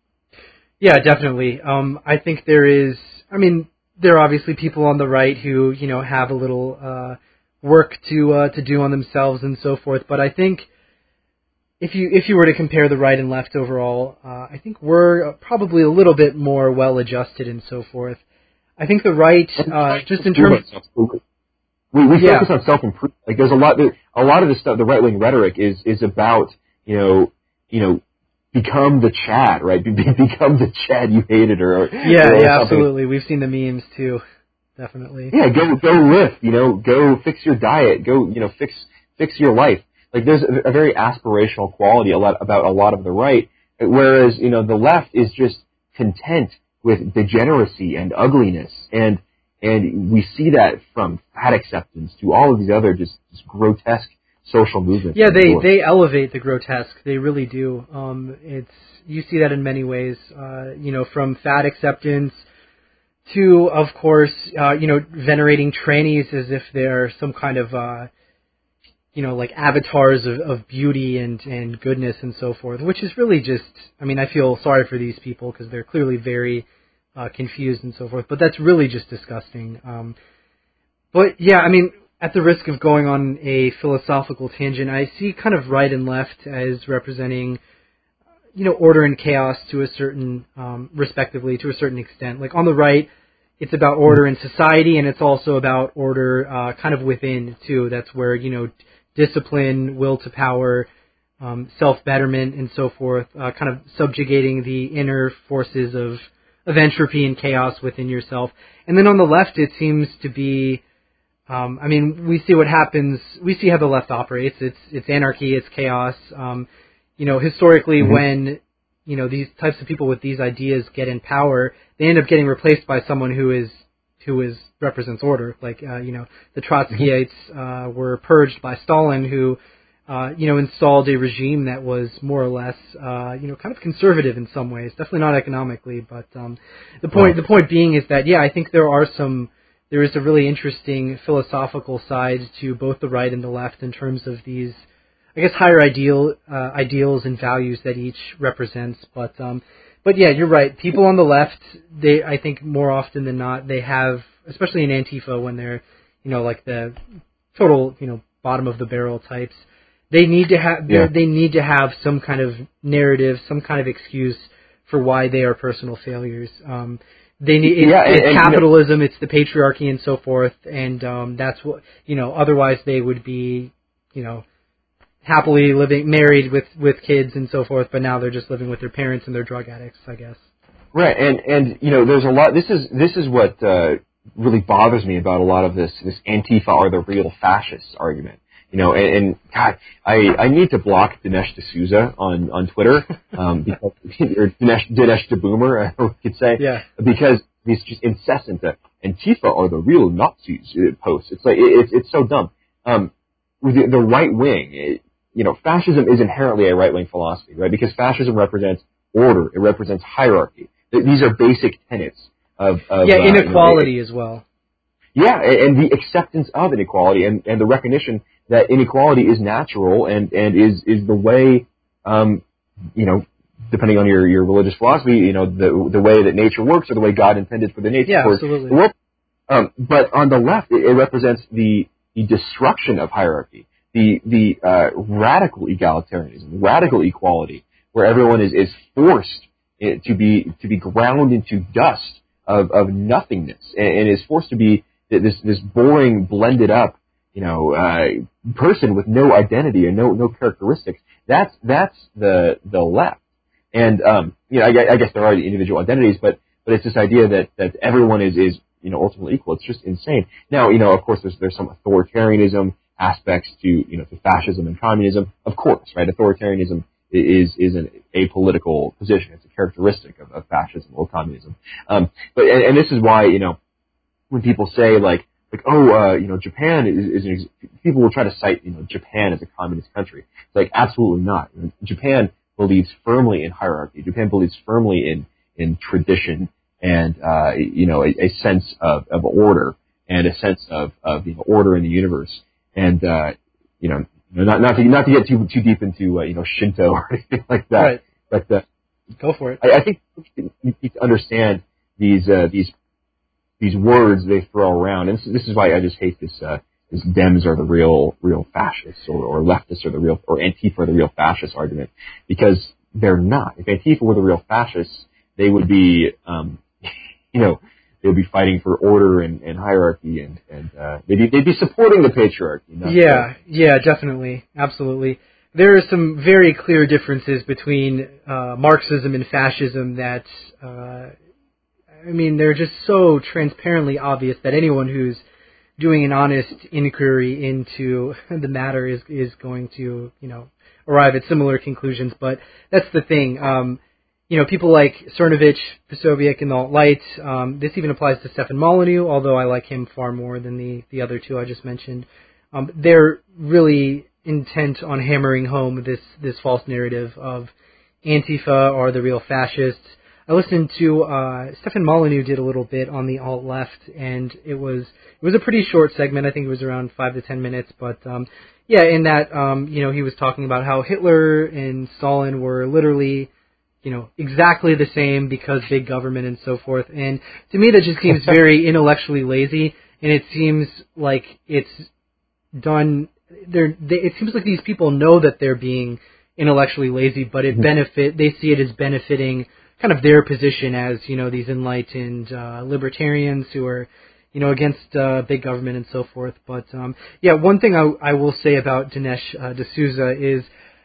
Yeah, definitely. Um, I think there is, I mean, there are obviously people on the right who, you know, have a little uh, work to uh, to do on themselves and so forth. But I think if you if you were to compare the right and left overall, uh, I think we're probably a little bit more well-adjusted and so forth. I think the right, uh, just in terms... We, we yeah. focus on self-improvement. Like, there's a lot, a lot of this stuff, the right-wing rhetoric is, is about, you know, you know, become the Chad, right? Be, become the Chad you hated, or yeah, or yeah, something. Absolutely. We've seen the memes too, definitely. Yeah, go go lift, you know, go fix your diet, go you know fix fix your life. Like there's a, a very aspirational quality a lot about a lot of the right, whereas you know the left is just content with degeneracy and ugliness, and and we see that from fat acceptance to all of these other just, just grotesque social movements. Yeah, they, they elevate the grotesque. They really do. Um, it's you see that in many ways. Uh, you know, from fat acceptance to, of course, uh, you know, venerating trannies as if they're some kind of, uh, you know, like avatars of, of beauty and, and goodness and so forth, which is really just. I mean, I feel sorry for these people because they're clearly very uh, confused and so forth. But that's really just disgusting. Um, but yeah, I mean. At the risk of going on a philosophical tangent, I see kind of right and left as representing, you know, order and chaos to a certain, um, respectively, to a certain extent. Like on the right, it's about order in society, and it's also about order uh, kind of within, too. That's where, you know, discipline, will to power, um, self-betterment, and so forth, uh, kind of subjugating the inner forces of, of entropy and chaos within yourself. And then on the left, it seems to be... Um, I mean, we see what happens. We see how the left operates. It's it's anarchy. It's chaos. Um, you know, historically, mm-hmm. when you know these types of people with these ideas get in power, they end up getting replaced by someone who is who is represents order. Like uh, you know, the Trotskyites uh, were purged by Stalin, who uh, you know installed a regime that was more or less uh, you know kind of conservative in some ways. Definitely not economically, but um, the point right. the point being is that yeah, I think there are some. There is a really interesting philosophical side to both the right and the left in terms of these, I guess, higher ideal uh, ideals and values that each represents. But um, but yeah, you're right. People on the left, they I think more often than not, they have, especially in Antifa, when they're, you know, like the total, you know, bottom of the barrel types, they need to have yeah. they need to have some kind of narrative, some kind of excuse for why they are personal failures. Um, They need it's, yeah, and, it's and, capitalism, you know, it's the patriarchy, and so forth, and um, that's what you know. Otherwise, they would be, you know, happily living, married with, with kids and so forth. But now they're just living with their parents and they're drug addicts, I guess. Right, and and you know, there's a lot. This is this is what uh, really bothers me about a lot of this this Antifa are the real fascists argument. You know, and, and God, I, I need to block Dinesh D'Souza on, on Twitter, um, because, or Dinesh, Dinesh DeBoomer, I could say, yeah. because he's just incessant that Antifa are the real Nazis posts. It's like, it, it's, it's so dumb. Um, the, the right wing, it, you know, fascism is inherently a right-wing philosophy, right? Because fascism represents order, it represents hierarchy. These are basic tenets of, of yeah, uh, inequality you know, as well. Yeah, and, and the acceptance of inequality and, and the recognition that inequality is natural and, and is, is the way, um, you know, depending on your, your religious philosophy, you know, the the way that nature works or the way God intended for the nature yeah, for absolutely. the world. Um, but on the left, it, it represents the, the destruction of hierarchy, the the uh, radical egalitarianism, radical equality, where everyone is, is forced to be to be ground into dust of, of nothingness and, and is forced to be this this boring, blended up, you know, uh, person with no identity and no no characteristics. That's that's the the left. And um, you know, I, I guess there are individual identities, but but it's this idea that, that everyone is, is you know ultimately equal. It's just insane. Now, you know, of course, there's there's some authoritarianism aspects to you know to fascism and communism. Of course, right? Authoritarianism is is an apolitical position. It's a characteristic of, of fascism or communism. Um, but and, and this is why you know when people say like like oh uh, you know Japan is, is an ex- people will try to cite you know Japan as a communist country. It's like absolutely not. Japan believes firmly in hierarchy. Japan believes firmly in, in tradition and, uh, you know, a, a sense of, of order and a sense of, of, you know, order in the universe. And, uh, you know, not, not to, not to get too, too deep into, uh, you know, Shinto or anything like that. Right. But, uh, go for it. I, I think you need to understand these, uh, these, these words they throw around. And this, this is why I just hate this, uh, this Dems are the real, real fascists, or, or leftists are the real, or Antifa are the real fascist argument, because they're not. If Antifa were the real fascists, they would be, um, you know, they would be fighting for order and, and hierarchy, and, and uh, they'd be, they'd be supporting the patriarchy. Not yeah, the, yeah, definitely, absolutely. There are some very clear differences between uh, Marxism and fascism that, uh, I mean, they're just so transparently obvious that anyone who's doing an honest inquiry into the matter is is going to, you know, arrive at similar conclusions. But that's the thing. Um, you know, people like Cernovich, Posobiec, and the alt-right, um, this even applies to Stefan Molyneux, although I like him far more than the, the other two I just mentioned. Um, they're really intent on hammering home this, this false narrative of Antifa are the real fascists. I listened to uh, Stefan Molyneux did a little bit on the alt left, and it was it was a pretty short segment. I think it was around five to ten minutes. But um, yeah, in that um, you know he was talking about how Hitler and Stalin were literally you know exactly the same because big government and so forth. And to me, that just seems very intellectually lazy, and it seems like it's done. They're, they, it seems like these people know that they're being intellectually lazy, but it benefit they see it as benefiting kind of their position as, you know, these enlightened uh, libertarians who are, you know, against uh, big government and so forth. But, um, yeah, one thing I, I will say about Dinesh uh, D'Souza is,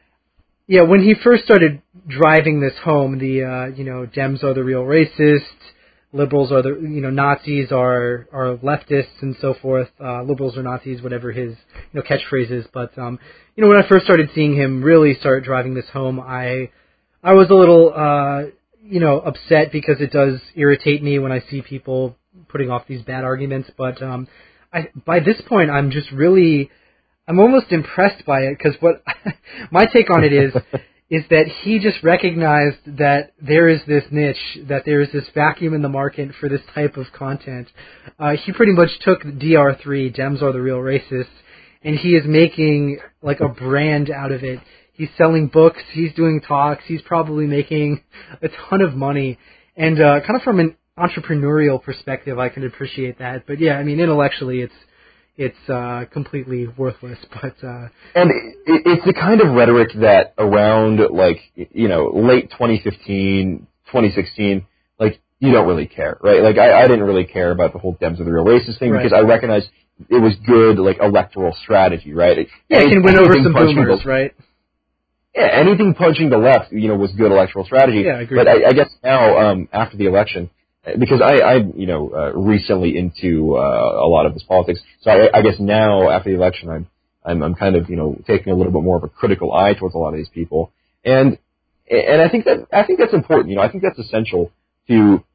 yeah, when he first started driving this home, the, uh, you know, Dems are the real racists, liberals are the, you know, Nazis are, are leftists and so forth, uh, liberals are Nazis, whatever his, you know, catchphrase is. But, um, you know, when I first started seeing him really start driving this home, I, I was a little, uh, you know, upset because it does irritate me when I see people putting off these bad arguments. But um, I, by this point, I'm just really, I'm almost impressed by it because what my take on it is, is that he just recognized that there is this niche, that there is this vacuum in the market for this type of content. Uh, he pretty much took D R three, Dems are the real racists, and he is making like a brand out of it. He's selling books, he's doing talks, he's probably making a ton of money. And uh, kind of from an entrepreneurial perspective, I can appreciate that. But yeah, I mean, intellectually, it's it's uh, completely worthless. But uh, and it, it's the kind of rhetoric that around, like, you know, late twenty fifteen, twenty sixteen, like, you don't really care, right? Like, I, I didn't really care about the whole Dems are the real racist thing, right, because I recognized it was good, like, electoral strategy, right? Yeah, it can win over some boomers, the, right? Yeah, anything punching the left, you know, was good electoral strategy. Yeah, I agree. But I, I guess now, um, after the election, because I, I you know, uh, recently into uh, a lot of this politics, so I, I guess now after the election, I'm, I'm, I'm kind of, you know, taking a little bit more of a critical eye towards a lot of these people, and and I think that I think that's important. You know, I think that's essential to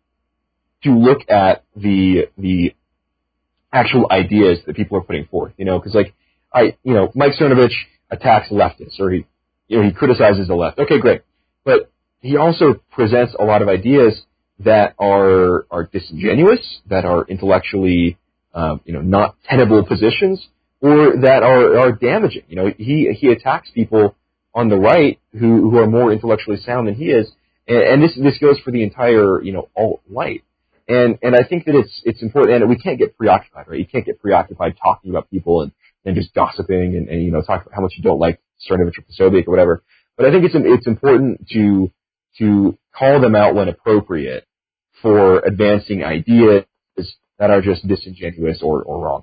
to look at the the actual ideas that people are putting forth. You know, because like I, you know, Mike Cernovich. attacks leftists or he, you know, he criticizes the left. Okay, great. But he also presents a lot of ideas that are are disingenuous, that are intellectually, um, you know, not tenable positions, or that are, are damaging. You know, he he attacks people on the right who, who are more intellectually sound than he is, and, and this this goes for the entire, you know, alt-right. And and I think that it's it's important, and we can't get preoccupied, right? You can't get preoccupied talking about people and, and just gossiping and, and you know talk about how much you don't like Cernovich or Posobiec or whatever. But I think it's it's important to to call them out when appropriate for advancing ideas that are just disingenuous or, or wrong.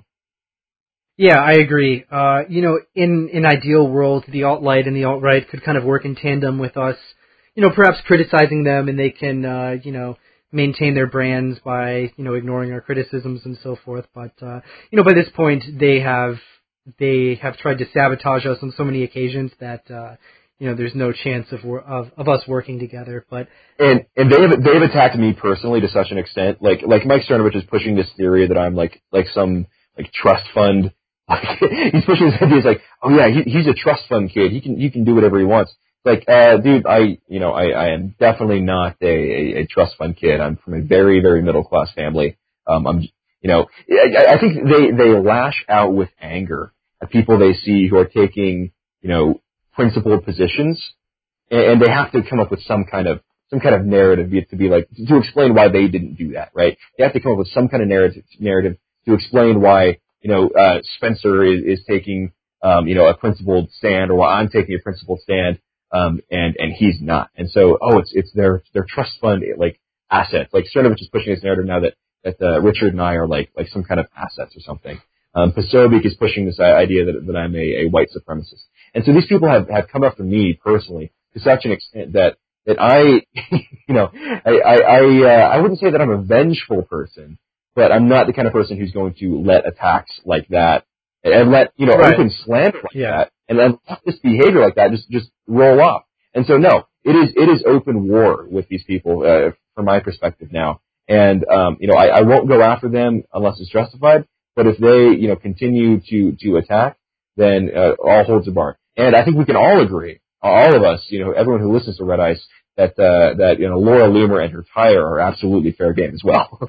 Yeah, I agree. Uh, you know, in an ideal world, the alt-right and the alt-right could kind of work in tandem with us, you know, perhaps criticizing them, and they can, uh, you know, maintain their brands by, you know, ignoring our criticisms and so forth. But, uh, you know, by this point, they have, they have tried to sabotage us on so many occasions that, uh, you know, there's no chance of, of of us working together. But and and they've they've attacked me personally to such an extent. Like like Mike Cernovich is pushing this theory that I'm like like some like trust fund. Like he's pushing this idea. He's like, oh yeah, he, he's a trust fund kid. He can he can do whatever he wants. Like, uh, dude, I you know I, I am definitely not a, a, a trust fund kid. I'm from a very very middle class family. Um, I'm you know I, I think they they lash out with anger at people they see who are taking you know. principled positions, and they have to come up with some kind of some kind of narrative to be like to explain why they didn't do that, right? They have to come up with some kind of narrative narrative to explain why you know uh, Spencer is, is taking um, you know a principled stand, or why I'm taking a principled stand, um, and and he's not. And so, oh, it's it's their their trust fund like assets. Like Cernovich is pushing this narrative now that that uh, Richard and I are like like some kind of assets or something. Um, Posobiec is pushing this idea that that I'm a, a white supremacist. And so these people have, have come after me personally to such an extent that, that I, you know, I, I, I, uh, I wouldn't say that I'm a vengeful person, but I'm not the kind of person who's going to let attacks like that and let, you know, right. open slander like yeah. that and then this behavior like that just, just roll off. And so no, it is, it is open war with these people, uh, from my perspective now. And, um, you know, I, I won't go after them unless it's justified, but if they, you know, continue to, to attack, then uh, all holds a bar. And I think we can all agree, all of us, you know, everyone who listens to Red Ice, that uh, that you know Laura Loomer and her tire are absolutely fair game as well.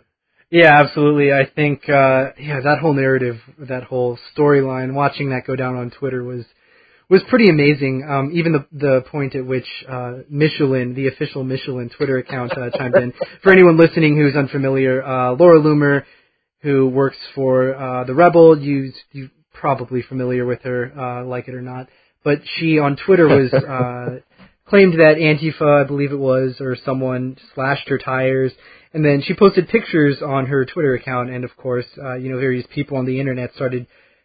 Yeah, absolutely. I think uh, yeah, that whole narrative, that whole storyline, watching that go down on Twitter was was pretty amazing. Um, even the the point at which uh, Michelin, the official Michelin Twitter account, uh, chimed in. For anyone listening who's unfamiliar, uh, Laura Loomer, who works for uh, the Rebel, you you probably familiar with her, uh, like it or not. But she on Twitter was uh, claimed that Antifa, I believe it was, or someone slashed her tires, and then she posted pictures on her Twitter account, and of course, uh, you know, various people on the internet started,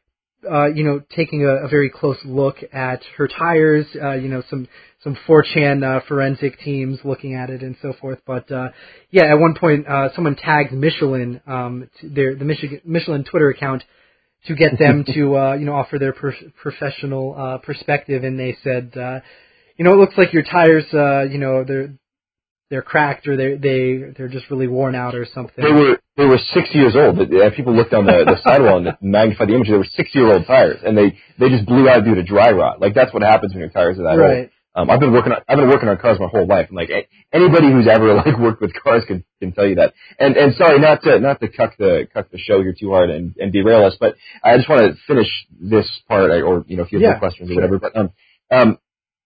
uh, you know, taking a, a very close look at her tires. Uh, you know, some some four chan uh, forensic teams looking at it and so forth. But uh, yeah, at one point, uh, someone tagged Michelin, um, to their the Michigan, Michelin Twitter account, to get them to, uh, you know, offer their per- professional uh, perspective, and they said, uh, you know, it looks like your tires, uh, you know, they're they're cracked or they they they're just really worn out or something. They were they were six years old. People looked on the, the sidewall and magnified the image. They were six year old tires, and they they just blew out due to dry rot. Like that's what happens when your tires are that right. old. Um, I've been working on I've been working on cars my whole life, and like anybody who's ever like worked with cars can can tell you that. And and sorry, not to not to cuck the cuck the show here too hard and, and derail us, but I just want to finish this part, or you know, if you have yeah, more questions sure. or whatever. But um um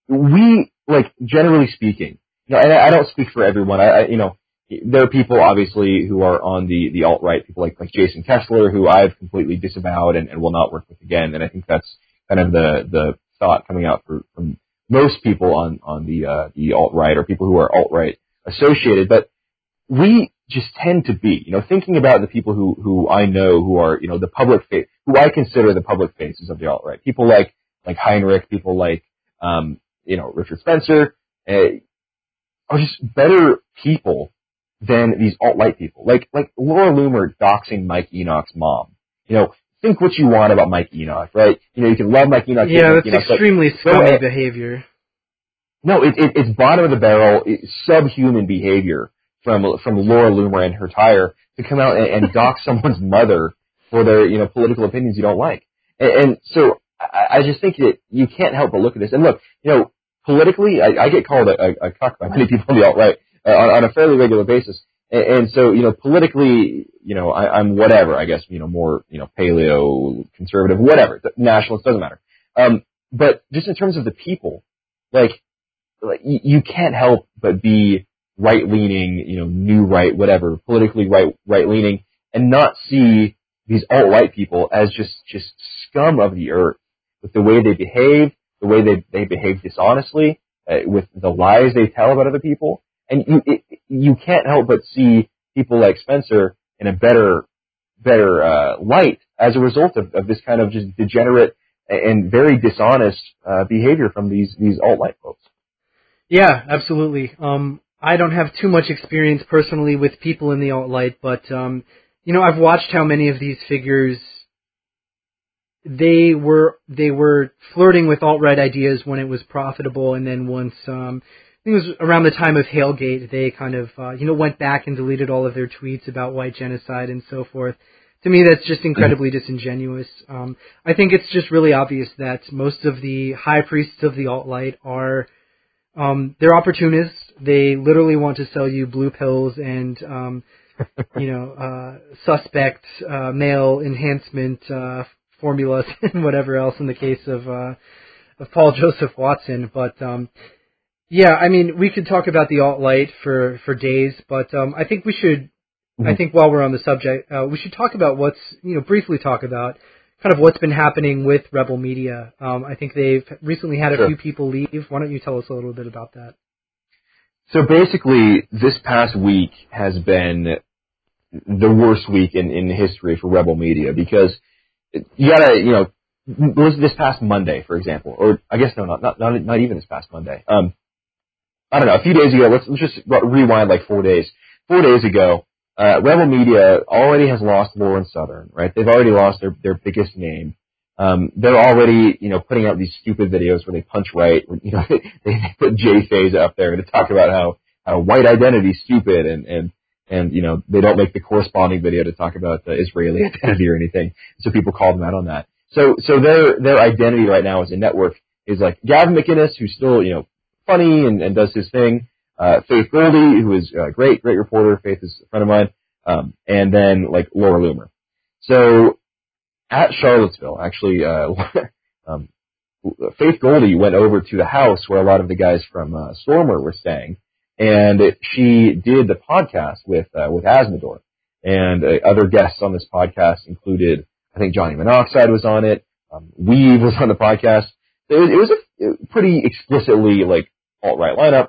we like generally speaking, you know, and I, I don't speak for everyone. I, I you know there are people obviously who are on the the alt right, people like like Jason Kessler, who I've completely disavowed and, and will not work with again. And I think that's kind of the the thought coming out for, from most people on, on the, uh, the alt-right or people who are alt-right associated, but we just tend to be, you know, thinking about the people who, who I know who are, you know, the public face, who I consider the public faces of the alt-right. People like, like Heinrich, people like, um, you know, Richard Spencer, uh, are just better people than these alt-right people. Like, like Laura Loomer doxing Mike Enoch's mom. You know, think what you want about Mike Enoch, right? You know, you can love Mike Enoch. Yeah, Mike that's Enoch, extremely but, scummy no, behavior. No, it, it, it's bottom of the barrel, it, subhuman behavior from from Laura Loomer and her tire to come out and, and dox someone's mother for their, you know, political opinions you don't like. And, and so I, I just think that you can't help but look at this. And look, you know, politically, I, I get called a, a, a cuck by many people on the alt-right uh, on, on a fairly regular basis. And, and so, you know, politically, you know, I, I'm whatever, I guess, you know, more, you know, paleo, conservative, whatever, nationalist, doesn't matter. Um, but just in terms of the people, like, like you, you can't help but be right-leaning, you know, new right, whatever, politically right, right-leaning, and not see these alt-right people as just, just scum of the earth with the way they behave, the way they, they behave dishonestly, uh, with the lies they tell about other people. And you, it, you can't help but see people like Spencer in a better, better, uh, light as a result of, of this kind of just degenerate and very dishonest, uh, behavior from these, these alt-right folks. Yeah, absolutely. Um, I don't have too much experience personally with people in the alt-right, but, um, you know, I've watched how many of these figures, they were, they were flirting with alt-right ideas when it was profitable, and then once, um, I think it was around the time of Hailgate, they kind of, uh, you know, went back and deleted all of their tweets about white genocide and so forth. To me, that's just incredibly disingenuous. Um, I think it's just really obvious that most of the high priests of the alt-right are, um, they're opportunists. They literally want to sell you blue pills and, um, you know, uh, suspect, uh, male enhancement, uh, formulas and whatever else in the case of, uh, of Paul Joseph Watson. But, um, yeah, I mean, we could talk about the alt-right for, for days, but, um, I think we should, mm-hmm. I think while we're on the subject, uh, we should talk about what's, you know, briefly talk about kind of what's been happening with Rebel Media. Um, I think they've recently had a sure. few people leave. Why don't you tell us a little bit about that? So basically, this past week has been the worst week in, in history for Rebel Media, because you gotta, you know, it was this past Monday, for example, or I guess no, not not not, not even this past Monday. Um, I don't know, a few days ago. Let's, let's just rewind like four days. Four days ago, uh, Rebel Media already has lost Lauren Southern, right? They've already lost their their biggest name. Um, they're already, you know, putting out these stupid videos where they punch right. You know, they, they put Jay Faze up there to talk about how how white identity is stupid, and and and you know they don't make the corresponding video to talk about the Israeli identity or anything. So people call them out on that. So so their their identity right now as a network is like Gavin McInnes, who's still, you know, funny and, and does his thing. Uh, Faith Goldy, who is a great, great reporter. Faith is a friend of mine. Um, and then like Laura Loomer. So at Charlottesville, actually, uh, um, Faith Goldy went over to the house where a lot of the guys from, uh, Stormer were staying. And she did the podcast with, uh, with Asmodor. And uh, other guests on this podcast included, I think Johnny Monoxide was on it. Um, Weave was on the podcast. It was, it was a pretty explicitly like alt-right lineup,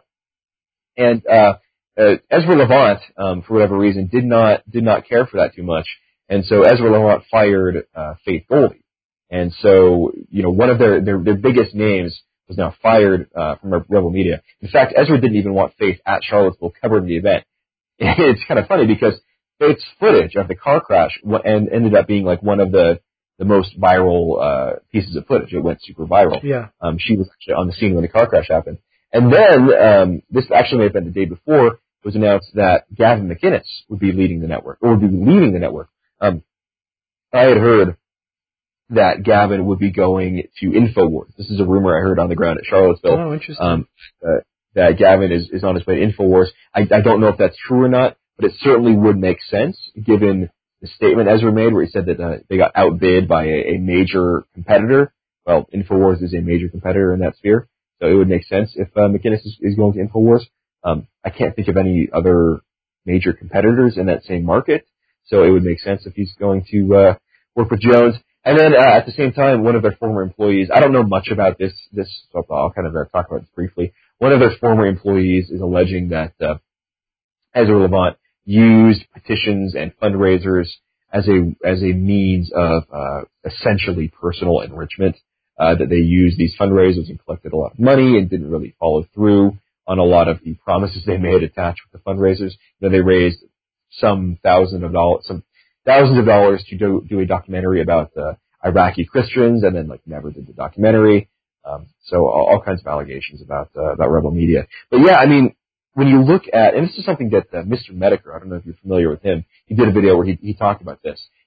and uh, uh, Ezra Levant, um, for whatever reason, did not did not care for that too much, and so Ezra Levant fired uh, Faith Goldy, and so you know one of their their, their biggest names was now fired uh, from Rebel Media. In fact, Ezra didn't even want Faith at Charlottesville covering the event. It's kind of funny because Faith's footage of the car crash and ended up being like one of the the most viral uh, pieces of footage. It went super viral. Yeah. Um, she was actually on the scene when the car crash happened. And then, um, this actually may have been the day before, it was announced that Gavin McInnes would be leading the network, or would be leaving the network. Um, I had heard that Gavin would be going to InfoWars. This is a rumor I heard on the ground at Charlottesville. Oh, interesting. Um, uh, that Gavin is, is on his way to InfoWars. I, I don't know if that's true or not, but it certainly would make sense given the statement Ezra made where he said that uh, they got outbid by a, a major competitor. Well, InfoWars is a major competitor in that sphere, so it would make sense if uh, McInnes is, is going to InfoWars. Um, I can't think of any other major competitors in that same market, so it would make sense if he's going to uh, work with Jones. And then uh, at the same time, one of their former employees, I don't know much about this, this so I'll kind of uh, talk about this briefly. One of their former employees is alleging that uh, Ezra Levant used petitions and fundraisers as a as a means of uh, essentially personal enrichment. Uh, that they used these fundraisers and collected a lot of money and didn't really follow through on a lot of the promises they made attached with the fundraisers. Then they raised some thousand of dollars, some thousands of dollars to do, do a documentary about uh, Iraqi Christians, and then like never did the documentary. Um, so all, all kinds of allegations about uh, about Rebel Media. But yeah, I mean, when you look at, and this is something that uh, Mister Medicare, I don't know if you're familiar with him, he did a video where he, he talked about this.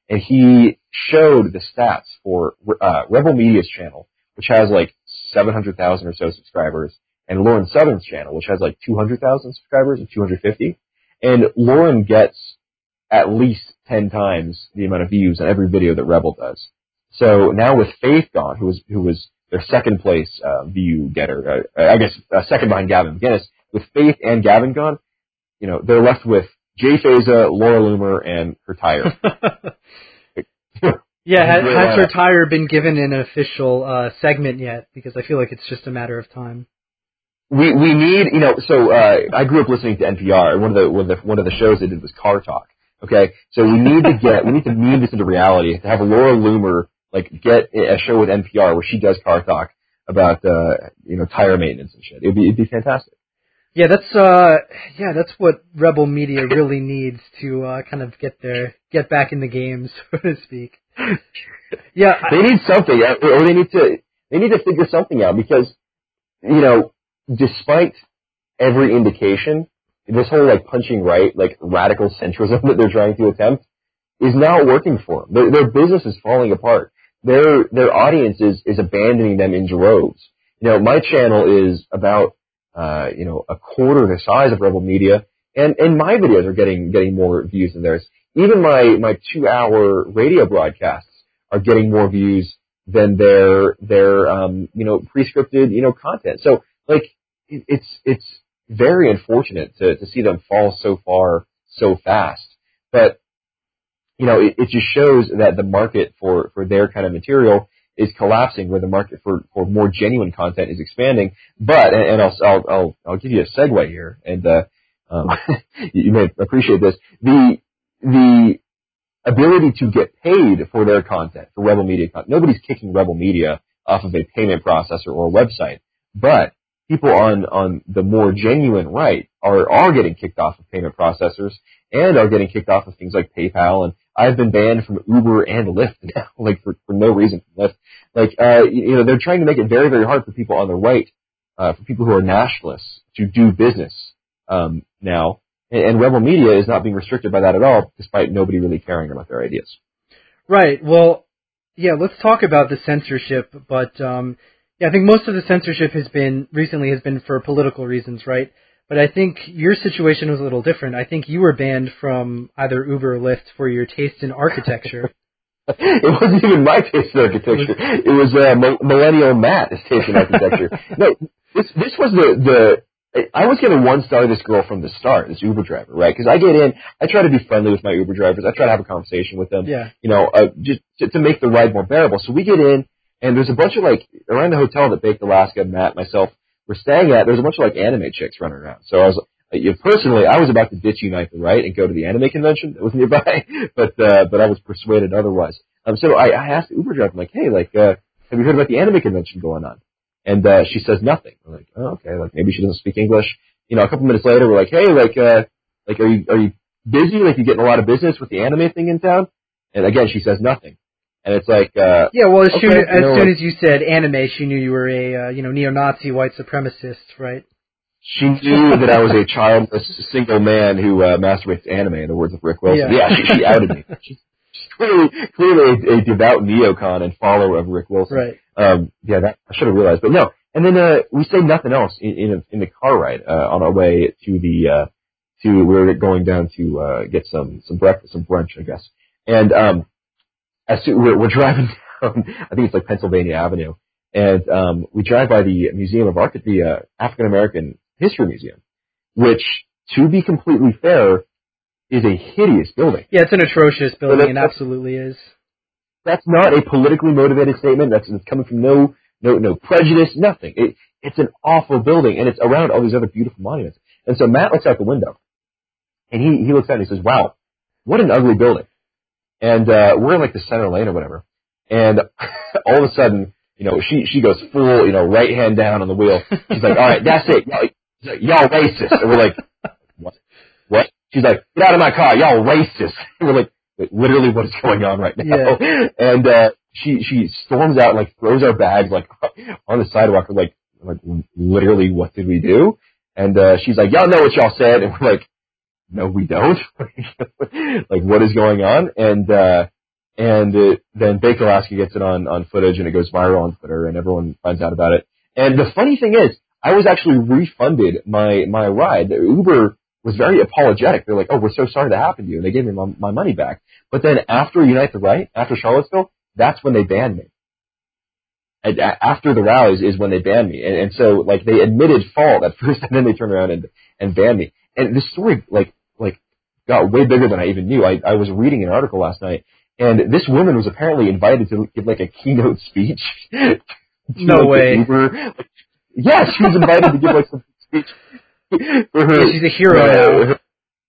and he showed the stats for uh, Rebel Media's channel, which has like seven hundred thousand or so subscribers, and Lauren Southern's channel, which has like two hundred thousand subscribers or two hundred fifty. And Lauren gets at least ten times the amount of views on every video that Rebel does. So now with Faith gone, who was who was their second place uh, view getter, uh, I guess uh, second behind Gavin McInnes, with Faith and Gavin gone, you know, they're left with Jay Feza, Laura Loomer, and her tire. Yeah, has, has her tire been given an official uh, segment yet? Because I feel like it's just a matter of time. We we need, you know, so uh, I grew up listening to N P R, and one of the one of the, one of the shows they did was Car Talk. Okay, so we need to get we need to move this into reality. To have Laura Loomer like get a show with N P R where she does Car Talk about uh, you know tire maintenance and shit. It'd be it'd be fantastic. Yeah, that's uh yeah that's what Rebel Media really needs to uh, kind of get their get back in the game, so to speak. Yeah, they need something, or they need to they need to figure something out because you know despite every indication, this whole like punching right, like radical centrism that they're trying to attempt is not working for them. Their, their business is falling apart. Their their audience is, is abandoning them in droves. You know, my channel is about uh, you know a quarter the size of Rebel Media, and, and my videos are getting getting more views than theirs. Even my, my two hour radio broadcasts are getting more views than their their um, you know pre-scripted you know content. So like it, it's it's very unfortunate to, to see them fall so far so fast. But, you know, it, it just shows that the market for, for their kind of material is collapsing, where the market for, for more genuine content is expanding. But, and, and I'll, I'll, I'll, I'll give you a segue here, and, uh, um, you may appreciate this. The, the ability to get paid for their content, for Rebel Media content. Nobody's kicking Rebel Media off of a payment processor or a website, but people on, on the more genuine right are, are getting kicked off of payment processors and are getting kicked off of things like PayPal. And I've been banned from Uber and Lyft now, like for, for no reason from Lyft. Like, uh, you know, they're trying to make it very, very hard for people on the right, uh, for people who are nationalists to do business, um, now. And, and Rebel Media is not being restricted by that at all, despite nobody really caring about their ideas. Right. Well, yeah, let's talk about the censorship, but, um, yeah, I think most of the censorship has been, recently has been for political reasons, right? But I think your situation was a little different. I think you were banned from either Uber or Lyft for your taste in architecture. It wasn't even my taste in architecture. It was uh, Millennial Matt's taste in architecture. No, this this was the, the I was going to one-star this girl from the start, this Uber driver, right? Because I get in, I try to be friendly with my Uber drivers. I try to have a conversation with them, yeah. you know, uh, just to, to make the ride more bearable. So we get in, and there's a bunch of, like, around the hotel that Baked Alaska, Matt, myself, were staying at, there's a bunch of, like, anime chicks running around. So I was, uh, you know, personally, I was about to ditch Unite the Right and go to the anime convention that was nearby, but, uh, but I was persuaded otherwise. Um, so I, I asked the Uber driver, I'm like, hey, like, uh, have you heard about the anime convention going on? And, uh, she says nothing. I'm like, oh, okay, like, maybe she doesn't speak English. You know, a couple minutes later, we're like, hey, like, uh, like, are you, are you busy? Like, you getting a lot of business with the anime thing in town? And again, she says nothing. And it's like, uh, yeah, well, as, okay, soon, as, you know, soon as you said anime, she knew you were a, uh, you know, neo-Nazi white supremacist, right? She knew that I was a childless single man who uh, masturbates anime, in the words of Rick Wilson. Yeah, yeah she, she outed me. She's clearly, clearly a, a devout neocon and follower of Rick Wilson. Right. Um, yeah, that I should have realized, but no. And then uh, we say nothing else in in, in the car ride uh, on our way to the uh, to we were going down to uh, get some some breakfast, some brunch, I guess. And um. As to, we're, we're driving down, I think it's like Pennsylvania Avenue, and um, we drive by the Museum of Art, the uh, African American History Museum, which, to be completely fair, is a hideous building. Yeah, it's an atrocious building. It absolutely is. That's not a politically motivated statement. That's it's coming from no no no prejudice, nothing. It, it's an awful building, and it's around all these other beautiful monuments. And so Matt looks out the window, and he he looks out and he says, "Wow, what an ugly building." And, uh, we're in like the center lane or whatever. And all of a sudden, you know, she, she goes full, you know, right hand down on the wheel. She's like, all right, that's it. Y'all, like, y'all racist. And we're like, what? What? She's like, get out of my car. Y'all racist. And we're like, wait, literally what is going on right now? Yeah. And, uh, she, she storms out and like throws our bags like on the sidewalk. We're like, like, literally what did we do? And, uh, she's like, y'all know what y'all said. And we're like, no, we don't. Like, what is going on? And, uh, And uh, then Baker Lasky gets it on, on footage, and it goes viral on Twitter, and everyone finds out about it. And the funny thing is, I was actually refunded my, my ride. Uber was very apologetic. They're like, oh, we're so sorry that happened to you. And they gave me my, my money back. But then after Unite the Right, after Charlottesville, that's when they banned me. And after the rallies is when they banned me. And, and so, like, they admitted fault at first, and then they turned around and, and banned me. And this story, like, like, got way bigger than I even knew. I, I was reading an article last night, and this woman was apparently invited to give, like, a keynote speech. to, No like, way. Uber. Like, yeah, she was invited to give, like, some speech for her. Yeah, she's a hero uh, now. Her,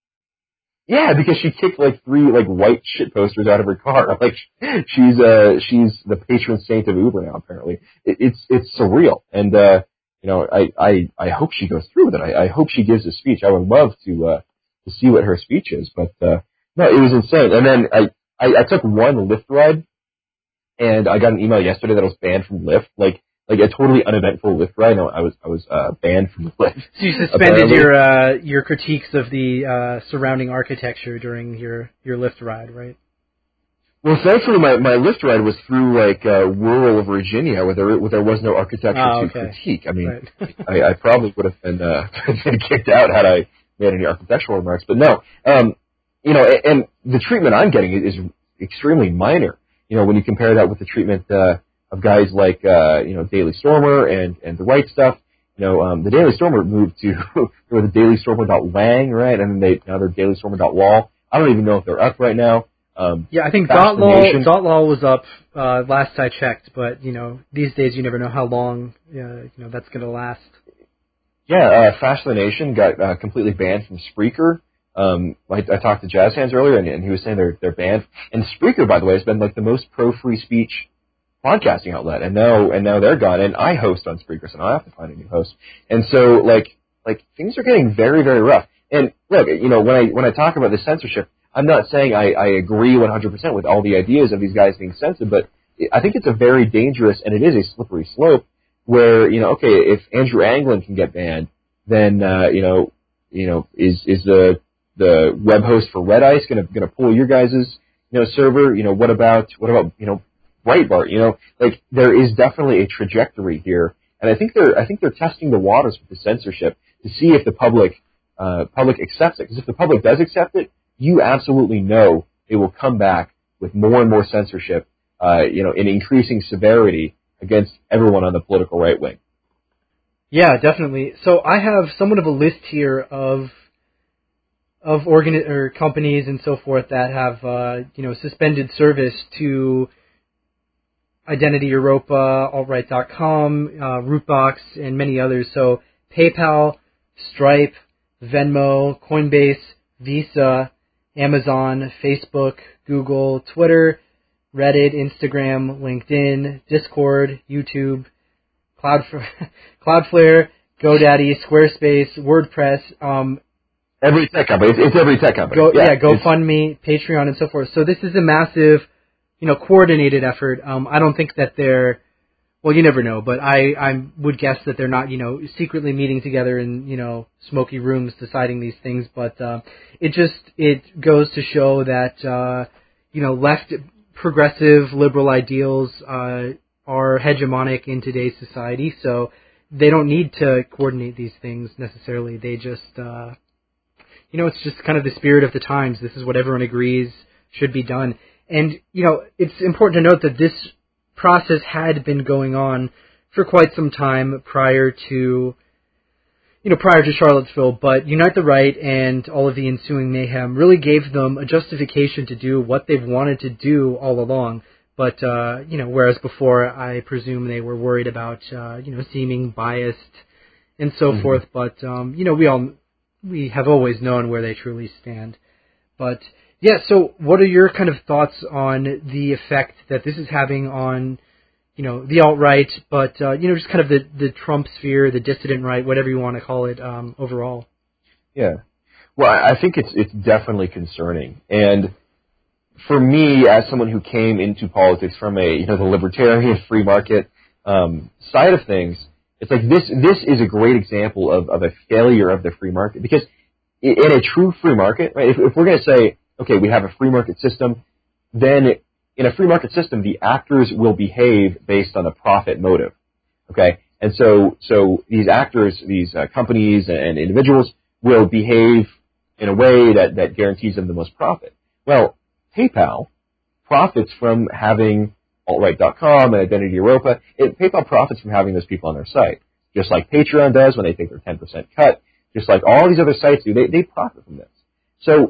yeah, because she kicked, like, three, like, white shit posters out of her car. Like, she's, uh, she's the patron saint of Uber now, apparently. It, it's, it's surreal. And, uh, you know, I, I, I hope she goes through with it. I, I hope she gives a speech. I would love to, uh, to see what her speech is. But, uh, no, it was insane. And then I, I, I took one Lyft ride, and I got an email yesterday that I was banned from Lyft. Like, like a totally uneventful Lyft ride. No, I was, I was, uh, banned from Lyft. So you suspended your, uh, your critiques of the, uh, surrounding architecture during your, your Lyft ride, right? Well, thankfully, my, my Lyft ride was through, like, uh, rural Virginia, where there, where there was no architecture oh, to okay. critique. I mean, right. I, I probably would have been, uh, been kicked out had I made any architectural remarks. But no, um, you know, and, and the treatment I'm getting is extremely minor. You know, when you compare that with the treatment, uh, of guys like, uh, you know, Daily Stormer and, and the Right Stuff. You know, um, the Daily Stormer moved to, they were the Daily Stormer dot lang, right? And then they, now they're Daily Stormer dot wall. I don't even know if they're up right now. Um, yeah, I think dot law, dot law was up uh, last I checked, but you know these days you never know how long uh, you know that's going to last. Yeah, uh, Fascination got uh, completely banned from Spreaker. Um, I, I talked to Jazz Hands earlier, and, and he was saying they're they're banned. And Spreaker, by the way, has been like the most pro free speech podcasting outlet, and now and now they're gone. And I host on Spreaker, so now I have to find a new host. And so like like things are getting very very rough. And look, you know when I when I talk about the censorship, I'm not saying I, I agree one hundred percent with all the ideas of these guys being censored, but I think it's a very dangerous, and it is a slippery slope, where, you know, okay, if Andrew Anglin can get banned, then, uh, you know, you know, is, is the, the web host for Red Ice gonna, gonna pull your guys' you know, server? You know, what about, what about, you know, Breitbart? You know, like, there is definitely a trajectory here, and I think they're, I think they're testing the waters with the censorship to see if the public, uh, public accepts it. Because if the public does accept it, you absolutely know it will come back with more and more censorship, uh, you know, in increasing severity against everyone on the political right wing. Yeah, definitely. So I have somewhat of a list here of of organi- or companies and so forth that have uh, you know suspended service to Identity Europa, Alt-Right dot com, uh, Rootbox, and many others. So PayPal, Stripe, Venmo, Coinbase, Visa, Amazon, Facebook, Google, Twitter, Reddit, Instagram, LinkedIn, Discord, YouTube, Cloudflare, Cloudflare, GoDaddy, Squarespace, WordPress. Um, every tech company. It's, it's every tech company. Go, yeah, yeah GoFundMe, Patreon, and so forth. So this is a massive, you know, coordinated effort. Um, I don't think that they're, well, you never know, but I, I would guess that they're not, you know, secretly meeting together in, you know, smoky rooms deciding these things. But uh, it just, it goes to show that, uh, you know, left progressive liberal ideals uh, are hegemonic in today's society. So they don't need to coordinate these things necessarily. They just, uh, you know, it's just kind of the spirit of the times. This is what everyone agrees should be done. And, you know, it's important to note that this process had been going on for quite some time prior to, you know, prior to Charlottesville, but Unite the Right and all of the ensuing mayhem really gave them a justification to do what they've wanted to do all along. But, uh, you know, whereas before I presume they were worried about, uh, you know, seeming biased and so mm-hmm. forth. But, um, you know, we all, we have always known where they truly stand. But, yeah, so what are your kind of thoughts on the effect that this is having on, you know, the alt-right, but, uh, you know, just kind of the, the Trump sphere, the dissident right, whatever you want to call it, um, overall? Yeah. Well, I think it's it's definitely concerning. And for me, as someone who came into politics from a, you know, the libertarian free market um, side of things, it's like this this is a great example of, of a failure of the free market. Because in a true free market, right, if, if we're going to say, okay, we have a free market system, then in a free market system, the actors will behave based on a profit motive. Okay, and so so these actors, these uh, companies and individuals will behave in a way that, that guarantees them the most profit. Well, PayPal profits from having alt right dot com and Identity Europa. It, PayPal profits from having those people on their site, just like Patreon does when they take their ten percent cut, just like all these other sites do. They, they profit from this. So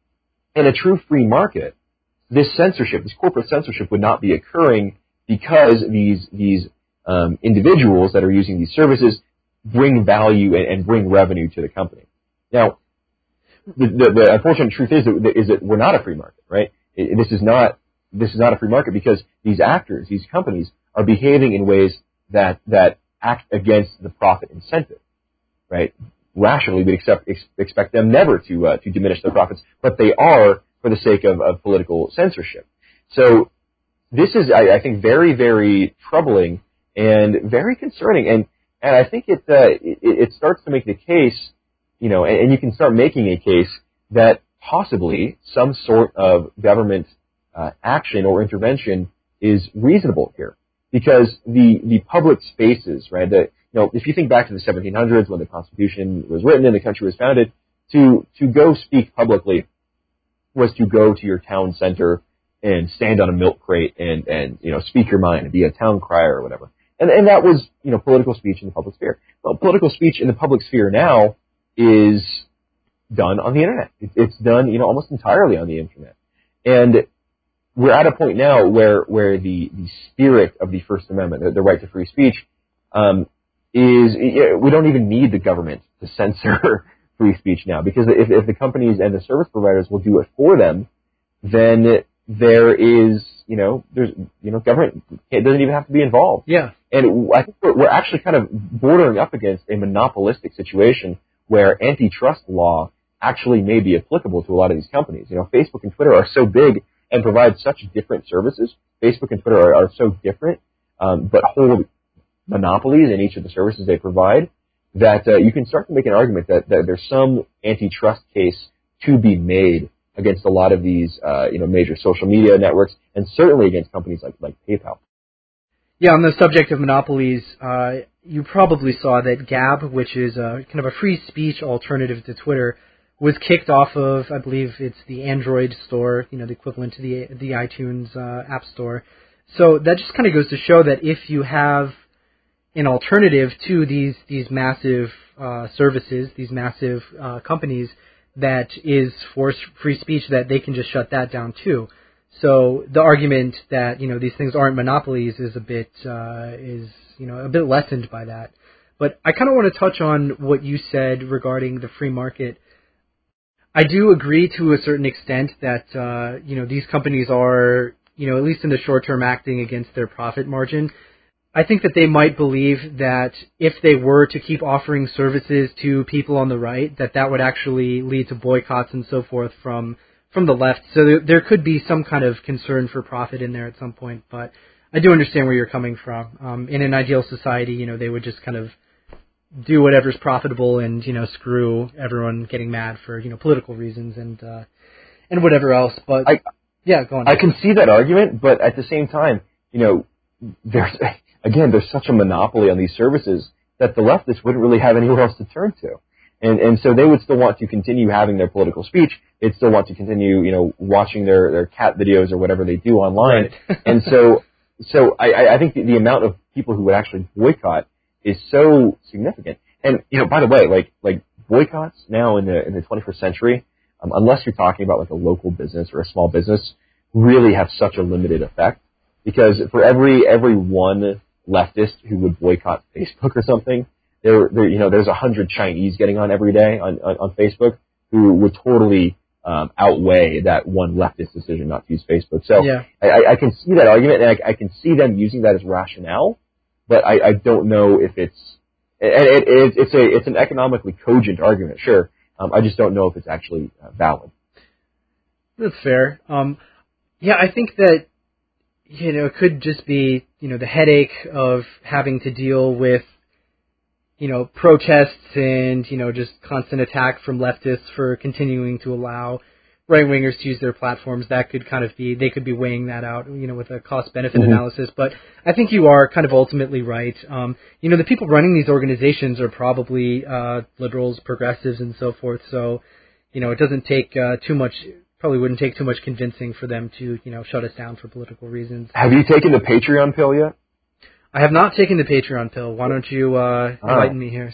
in a true free market, this censorship, this corporate censorship would not be occurring because these these um, individuals that are using these services bring value and, and bring revenue to the company. Now, the, the, the unfortunate truth is that, is that we're not a free market, right? It, this is not this is not a free market because these actors, these companies, are behaving in ways that that act against the profit incentive, right? Rationally, we'd accept, ex, expect them never to uh, to diminish their profits, but they are for the sake of, of political censorship. So this is, I, I think, very, very troubling and very concerning, and and I think it uh, it, it starts to make the case, you know, and, and you can start making a case that possibly some sort of government uh, action or intervention is reasonable here, because the the public spaces, right? The, you know, if you think back to the seventeen hundreds when the Constitution was written and the country was founded, to to go speak publicly was to go to your town center and stand on a milk crate and, and you know, speak your mind and be a town crier or whatever. And and that was, you know, political speech in the public sphere. Well, political speech in the public sphere now is done on the internet. It's done, you know, almost entirely on the internet. And we're at a point now where where the, the spirit of the First Amendment, the, the right to free speech, um, is, we don't even need the government to censor free speech now, because if, if the companies and the service providers will do it for them, then there is, you know, there's, you know, government, it doesn't even have to be involved. Yeah. And I think we're, we're actually kind of bordering up against a monopolistic situation where antitrust law actually may be applicable to a lot of these companies. You know, Facebook and Twitter are so big and provide such different services. Facebook and Twitter are, are so different, um, but hold monopolies in each of the services they provide, that uh, you can start to make an argument that, that there's some antitrust case to be made against a lot of these, uh, you know, major social media networks, and certainly against companies like, like PayPal. Yeah, on the subject of monopolies, uh, you probably saw that Gab, which is a, kind of a free speech alternative to Twitter, was kicked off of, I believe it's the Android store, you know, the equivalent to the the iTunes uh, App Store. So that just kind of goes to show that if you have an alternative to these these massive uh, services, these massive uh, companies that is for free speech, that they can just shut that down too. So the argument that, you know, these things aren't monopolies is a bit uh, is you know a bit lessened by that. But I kind of want to touch on what you said regarding the free market. I do agree to a certain extent that uh, you know these companies are, you know, at least in the short term, acting against their profit margin. I think that they might believe that if they were to keep offering services to people on the right, that that would actually lead to boycotts and so forth from from the left. So there, there could be some kind of concern for profit in there at some point. But I do understand where you're coming from. Um, in an ideal society, you know, they would just kind of do whatever's profitable and, you know, screw everyone getting mad for, you know, political reasons and uh, and whatever else. But I, yeah, go on. I can see that argument, but at the same time, you know, there's again, there's such a monopoly on these services that the leftists wouldn't really have anywhere else to turn to. And and so they would still want to continue having their political speech. They'd still want to continue, you know, watching their, their cat videos or whatever they do online. Right. And so so I, I think the, the amount of people who would actually boycott is so significant. And, you know, by the way, like like boycotts now in the in the twenty-first century, um, unless you're talking about like a local business or a small business, really have such a limited effect. Because for every every one leftist who would boycott Facebook or something, there, there you know, there's a hundred Chinese getting on every day on, on, on Facebook who would totally um, outweigh that one leftist decision not to use Facebook. So yeah. I, I can see that argument, and I, I can see them using that as rationale, but I, I don't know if it's and it, it, it's a it's an economically cogent argument, sure. Um, I just don't know if it's actually uh, valid. That's fair. Um, yeah, I think that, you know, it could just be, you know, the headache of having to deal with, you know, protests and, you know, just constant attack from leftists for continuing to allow right wingers to use their platforms, that could kind of be, they could be weighing that out, you know, with a cost benefit mm-hmm. analysis. But I think you are kind of ultimately right. Um, you know, the people running these organizations are probably uh, liberals, progressives, and so forth. So, you know, it doesn't take uh, too much. Probably wouldn't take too much convincing for them to, you know, shut us down for political reasons. Have you taken the Patreon pill yet? I have not taken the Patreon pill. Why don't you uh, enlighten oh. me here?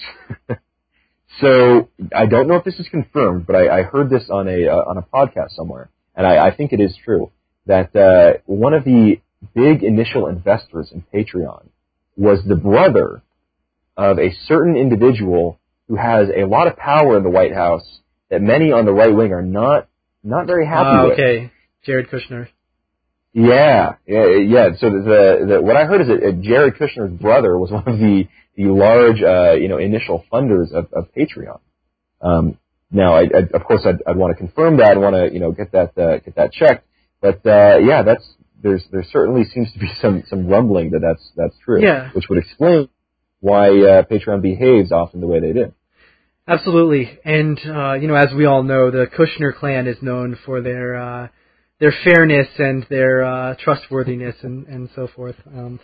So I don't know if this is confirmed, but I, I heard this on a uh, on a podcast somewhere, and I, I think it is true that uh, one of the big initial investors in Patreon was the brother of a certain individual who has a lot of power in the White House that many on the right wing are not not very happy uh, with. Okay, Jared Kushner. Yeah, yeah, yeah. So the, the what I heard is that Jared Kushner's brother was one of the the large, uh, you know, initial funders of, of Patreon. Um, now, I, I, of course, I'd, I'd want to confirm that. I want to, you know, get that uh, get that checked. But uh, yeah, that's there's there certainly seems to be some some rumbling that that's that's true. Yeah. Which would explain why uh, Patreon behaves often the way they do. Absolutely, and uh, you know, as we all know, the Kushner clan is known for their uh, their fairness and their uh, trustworthiness and, and so forth. Um,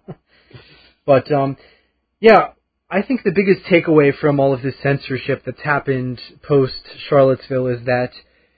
but um, yeah, I think the biggest takeaway from all of this censorship that's happened post Charlottesville is that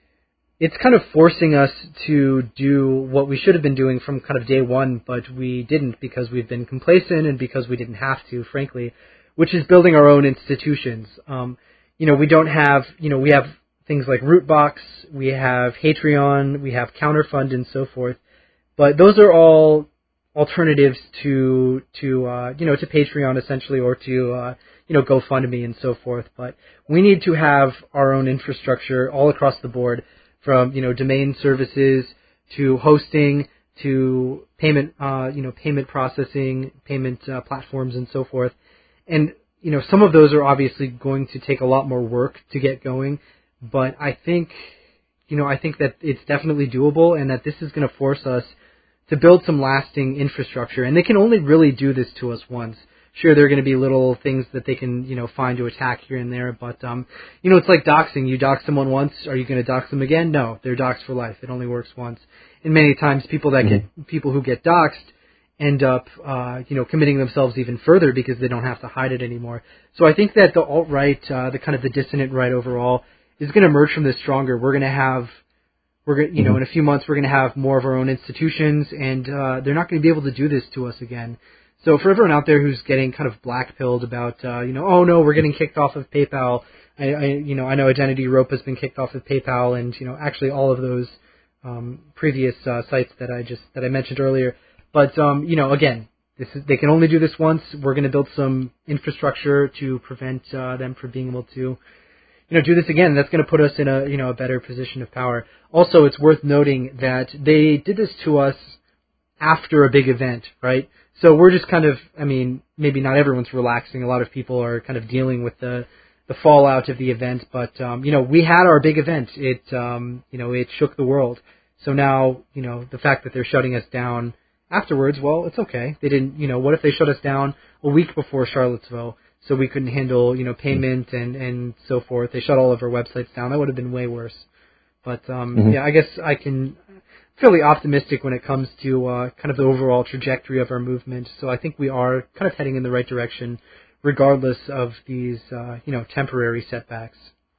it's kind of forcing us to do what we should have been doing from kind of day one, but we didn't because we've been complacent and because we didn't have to, frankly, which is building our own institutions. Um, you know, we don't have, you know, we have things like Rootbox, we have Patreon, we have Counterfund and so forth, but those are all alternatives to, to uh, you know, to Patreon essentially, or to, uh, you know, GoFundMe and so forth. But we need to have our own infrastructure all across the board, from, you know, domain services to hosting to payment, uh, you know, payment processing, payment uh, platforms and so forth. And, you know, some of those are obviously going to take a lot more work to get going, but I think, you know, I think that it's definitely doable, and that this is going to force us to build some lasting infrastructure. And they can only really do this to us once. Sure, there are going to be little things that they can, you know, find to attack here and there, but, um, you know, it's like doxing. You dox someone once, are you going to dox them again? No, they're doxed for life. It only works once. And many times people that mm-hmm. get, people who get doxed end up, uh, you know, committing themselves even further because they don't have to hide it anymore. So I think that the alt-right, uh, the kind of the dissonant right overall, is going to emerge from this stronger. We're going to have, we're going, you mm-hmm. know, in a few months we're going to have more of our own institutions, and uh, they're not going to be able to do this to us again. So for everyone out there who's getting kind of black-pilled about, uh, you know, oh no, we're getting kicked off of PayPal. I, I, you know, I know Identity Europe has been kicked off of PayPal, and you know, actually all of those um, previous uh, sites that I just that I mentioned earlier. But um, you know, again, this is, they can only do this once. We're going to build some infrastructure to prevent uh, them from being able to, you know, do this again. That's going to put us in a, you know, a better position of power. Also, it's worth noting that they did this to us after a big event, right? So we're just kind of, I mean, maybe not everyone's relaxing. A lot of people are kind of dealing with the the fallout of the event. But um, you know, we had our big event. It, um, you know, it shook the world. So now, you know, the fact that they're shutting us down afterwards, well, it's okay. They didn't, you know, what if they shut us down a week before Charlottesville so we couldn't handle, you know, payment and, and so forth? They shut all of our websites down. That would have been way worse. But, um, mm-hmm. yeah, I guess I can, fairly optimistic when it comes to uh, kind of the overall trajectory of our movement. So I think we are kind of heading in the right direction, regardless of these, uh, you know, temporary setbacks.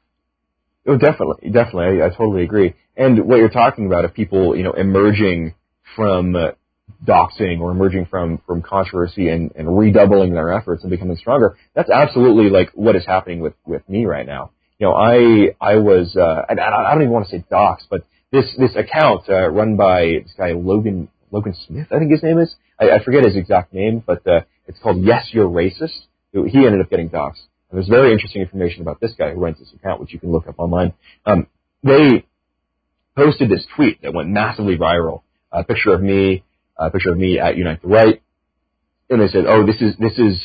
Oh, definitely, definitely. I, I totally agree. And what you're talking about, of people, you know, emerging from uh, doxing or emerging from, from controversy and, and redoubling their efforts and becoming stronger, that's absolutely like what is happening with, with me right now. You know, I I was, uh, I, I don't even want to say dox, but this this account uh, run by this guy Logan Logan Smith, I think his name is. I, I forget his exact name, but uh, it's called Yes, You're Racist. He ended up getting doxed. And there's very interesting information about this guy who runs this account, which you can look up online. Um, they posted this tweet that went massively viral. A picture of me, a picture of me at Unite the Right, and they said, "Oh, this is this is,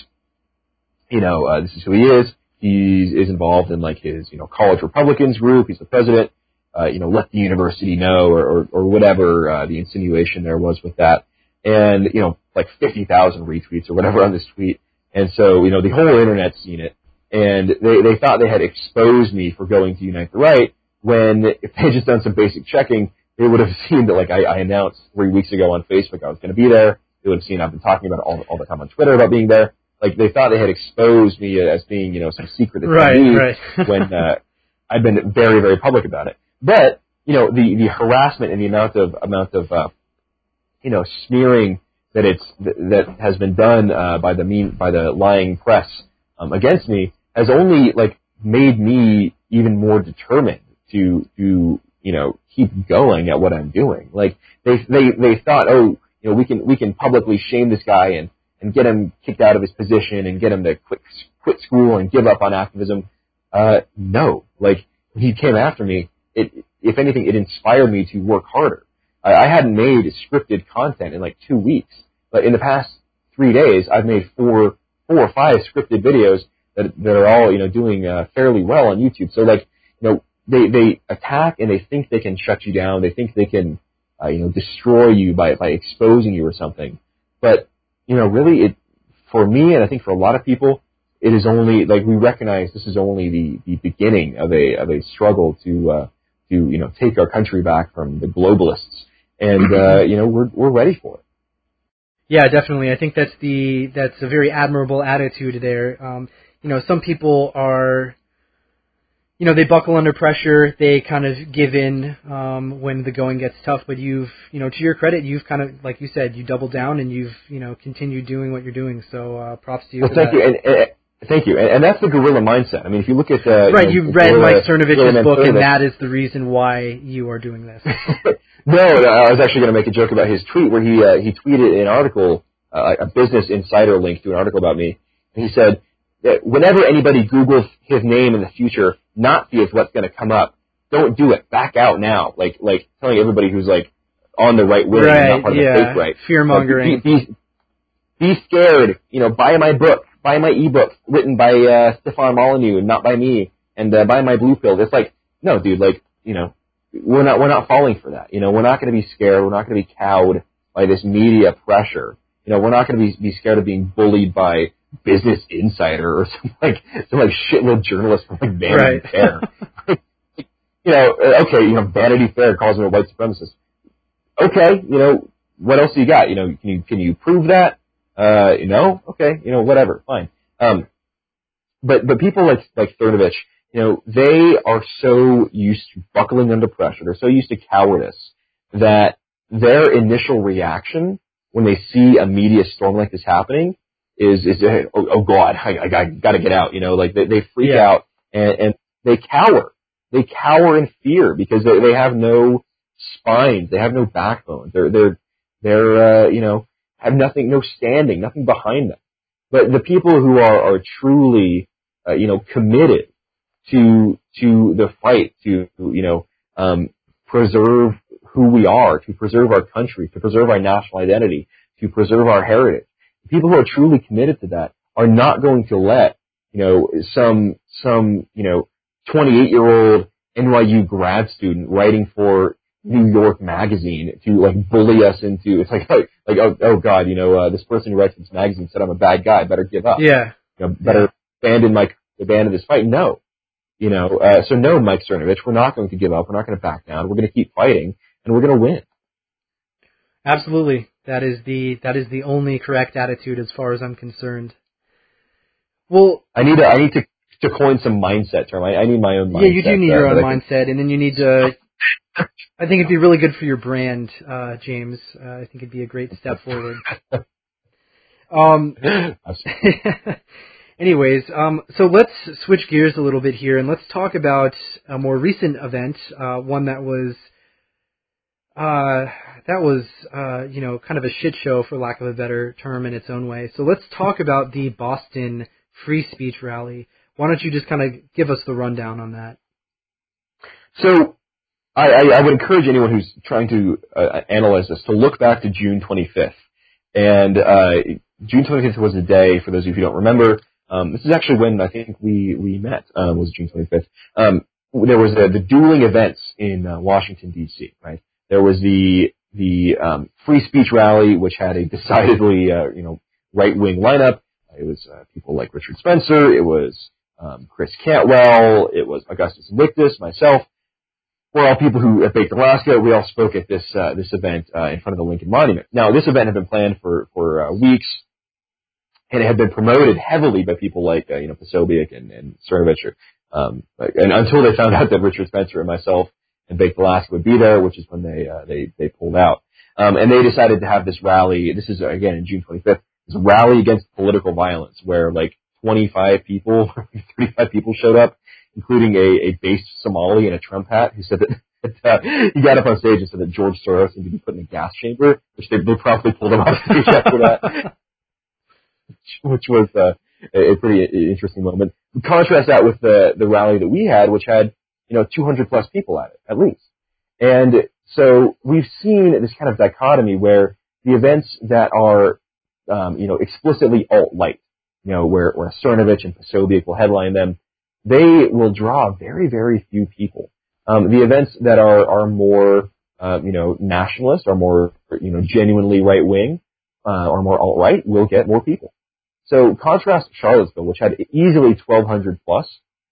you know, uh, this is who he is. He is involved in like his, you know, college Republicans group. He's the president. Uh, you know, let the university know," or or, or whatever uh, the insinuation there was with that. And you know, like fifty thousand retweets or whatever on this tweet. And so, you know, the whole internet's seen it, and they they thought they had exposed me for going to Unite the Right. when if they had just done some basic checking, they would have seen that like I, I announced three weeks ago on Facebook I was going to be there. They would have seen I've been talking about it all, all the time on Twitter about being there. Like they thought they had exposed me as being, you know, some secret right, attendee right. when uh, I've been very, very public about it. But you know, the the harassment and the amount of amount of uh, you know smearing that it's that has been done uh, by the mean by the lying press um, against me has only like made me even more determined to to you know keep going at what I'm doing. Like they they they thought, oh, you know, we can we can publicly shame this guy and and get him kicked out of his position and get him to quit quit school and give up on activism. Uh, no, like when he came after me, it if anything, it inspired me to work harder. I, I hadn't made scripted content in like two weeks, but in the past three days, I've made four four or five scripted videos that that are all you know doing uh, fairly well on YouTube. So like you know they they attack and they think they can shut you down. They think they can uh, you know destroy you by by exposing you or something. But you know really it for me and I think for a lot of people, it is only like we recognize this is only the the beginning of a of a struggle to uh, to you know take our country back from the globalists, and uh, you know we're we're ready for it. Yeah, definitely. I think that's the that's a very admirable attitude there. Um, you know, some people are, you know, they buckle under pressure. They kind of give in um, when the going gets tough. But you've, you know, to your credit, you've kind of, like you said, you doubled down and you've, you know, continued doing what you're doing. So uh, props to you. Well, for thank that. you, and, and thank you, and, and that's the guerrilla mindset. I mean, if you look at uh, right, you know, you've read guerrilla, Mike Cernovich's book, Cernovich. and that is the reason why you are doing this. No, I was actually going to make a joke about his tweet where he uh, he tweeted an article, uh, a Business Insider link to an article about me, and he said that whenever anybody Googles his name in the future, Nazi is what's going to come up. Don't do it. Back out now. Like like telling everybody who's like on the right wing right, and not part yeah. of the fake right. Fear mongering. Like, be, be, be scared. You know, buy my book. Buy my ebook written by uh, Stefan Molyneux and not by me, and uh, buy my blue pill. It's like, no, dude. Like, you know, we're not we're not falling for that. You know, we're not going to be scared. We're not going to be cowed by this media pressure. You know, we're not going to be be scared of being bullied by Business Insider or some like some like shitload journalist from like Vanity right. Fair. You know, okay, you know, Vanity Fair calls him a white supremacist. Okay, you know, what else do you got? You know, can you can you prove that? Uh, you know, okay, you know, whatever, fine. Um, but but people like like Cernovich, you know, they are so used to buckling under pressure. They're so used to cowardice that their initial reaction when they see a media storm like this happening is is oh, oh God, I, I got to get out. You know, like they, they freak yeah. out and, and they cower. They cower in fear because they, they have no spines. They have no backbone. They're they're they're uh, you know have nothing, no standing, nothing behind them. But the people who are are truly uh, you know committed to to the fight to you know um, preserve who we are, to preserve our country, to preserve our national identity, to preserve our heritage. The people who are truly committed to that are not going to let you know some some you know twenty-eight-year-old N Y U grad student writing for New York Magazine to like bully us into it's like like, like oh oh God, you know uh, this person who writes this magazine said I'm a bad guy, better give up. Yeah, you know, better yeah. abandon my abandon this fight. No, you know, uh, so no, Mike Cernovich, we're not going to give up. We're not going to back down. We're going to keep fighting, and we're going to win. Absolutely, that is the that is the only correct attitude as far as I'm concerned. Well, I need to I need to to coin some mindset term. I, I need my own mindset. Yeah, you do need uh, your own mindset, can... and then you need to. I think it'd be really good for your brand, uh, James. Uh, I think it'd be a great step forward. Um. Anyways, um, so let's switch gears a little bit here, and let's talk about a more recent event, uh, one that was, uh, that was, uh, you know, kind of a shit show, for lack of a better term, in its own way. So let's talk about the Boston Free Speech Rally. Why don't you just kind of give us the rundown on that? So, I, I, I would encourage anyone who's trying to uh, analyze this to look back to June twenty-fifth. And uh, June twenty-fifth was the day, for those of you who don't remember, um, this is actually when I think we, we met, um, was June twenty-fifth. Um, there was uh, the dueling events in uh, Washington, D C, right? There was the the um, Free Speech Rally, which had a decidedly, uh, you know, right-wing lineup. It was uh, people like Richard Spencer. It was um, Chris Cantwell. It was Augustus Invictus, myself. we're all people who at Baked Alaska. We all spoke at this uh, this event uh, in front of the Lincoln Monument. Now, this event had been planned for for uh, weeks, and it had been promoted heavily by people like uh, you know Posobiec and, and Cernovich, um, and until they found out that Richard Spencer and myself and Baked Alaska would be there, which is when they uh, they they pulled out. Um, and they decided to have this rally. This is, again, in June twenty-fifth. It's a rally against political violence where, like, twenty-five people, thirty-five people showed up, including a, a based Somali in a Trump hat who said that, that uh, he got up on stage and said that George Soros needed to be put in a gas chamber, which they, they probably pulled him off stage after that, which was uh, a, a pretty interesting moment. Contrast that with the, the rally that we had, which had, you know, two hundred plus people at it, at least. And so we've seen this kind of dichotomy where the events that are, um, you know, explicitly alt-right, you know, where, where Cernovich and Posobiec will headline them, they will draw very, very few people. Um, the events that are, are more, uh, you know, nationalist, are more, you know, genuinely right-wing, uh, or more alt-right, will get more people. So contrast Charlottesville, which had easily twelve hundred plus,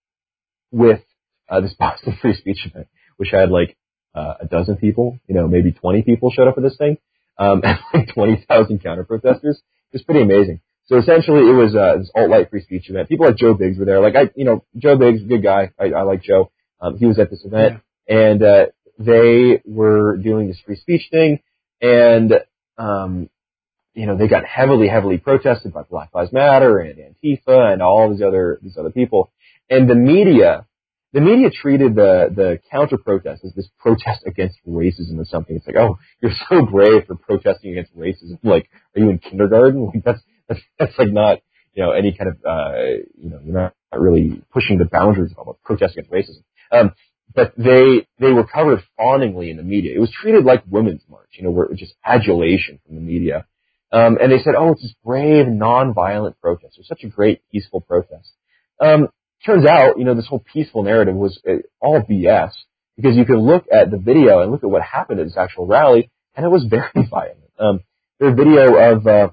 with uh, this Boston Free Speech event, which had like uh, a dozen people, you know, maybe twenty people showed up for this thing, um, and like twenty thousand counter-protesters. It was pretty amazing. So essentially, it was uh, this alt-right free speech event. People like Joe Biggs were there. Like I, you know, Joe Biggs, good guy. I, I like Joe. Um, he was at this event, yeah. and uh, they were doing this free speech thing, and um, you know, they got heavily, heavily protested by Black Lives Matter and Antifa and all these other these other people, and the media. The media treated the, the counter-protest as this protest against racism or something. It's like, oh, you're so brave for protesting against racism. Like, are you in kindergarten? Like, that's, that's, that's like not, you know, any kind of, uh, you know, you're not really pushing the boundaries of protest against racism. Um, but they, they were covered fawningly in the media. It was treated like Women's March, you know, where it was just adulation from the media. Um, and they said, oh, it's this brave, non-violent protest. It was such a great, peaceful protest. Um, Turns out, you know, this whole peaceful narrative was uh, all B S, because you can look at the video and look at what happened at this actual rally, and it was very violent. Um, there's a video of uh,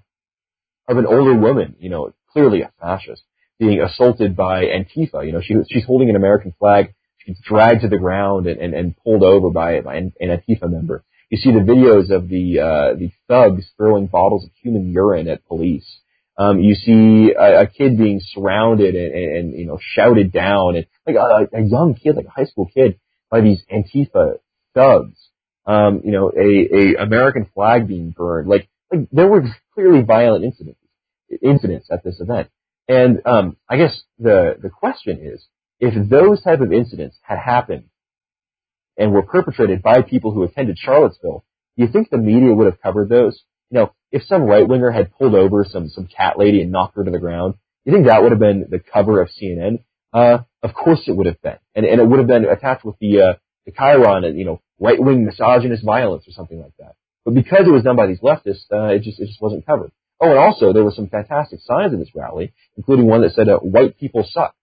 of an older woman, you know, clearly a fascist, being assaulted by Antifa. You know, she she's holding an American flag. She's dragged to the ground and, and, and pulled over by, by an, an Antifa member. You see the videos of the uh, the thugs throwing bottles of human urine at police. Um, you see a, a kid being surrounded and, and, and, you know, shouted down, and like a, a young kid, like a high school kid, by these Antifa thugs. Um, you know, a, a American flag being burned. Like, like there were clearly violent incidents, incidents at this event. And, um, I guess the, the question is, if those type of incidents had happened and were perpetrated by people who attended Charlottesville, do you think the media would have covered those? You know, if some right-winger had pulled over some, some cat lady and knocked her to the ground, you think that would have been the cover of C N N? Uh, of course it would have been. And, and it would have been attached with the, uh, the chyron, you know, right-wing misogynist violence or something like that. But because it was done by these leftists, uh, it just, it just wasn't covered. Oh, and also there were some fantastic signs in this rally, including one that said, uh, white people suck.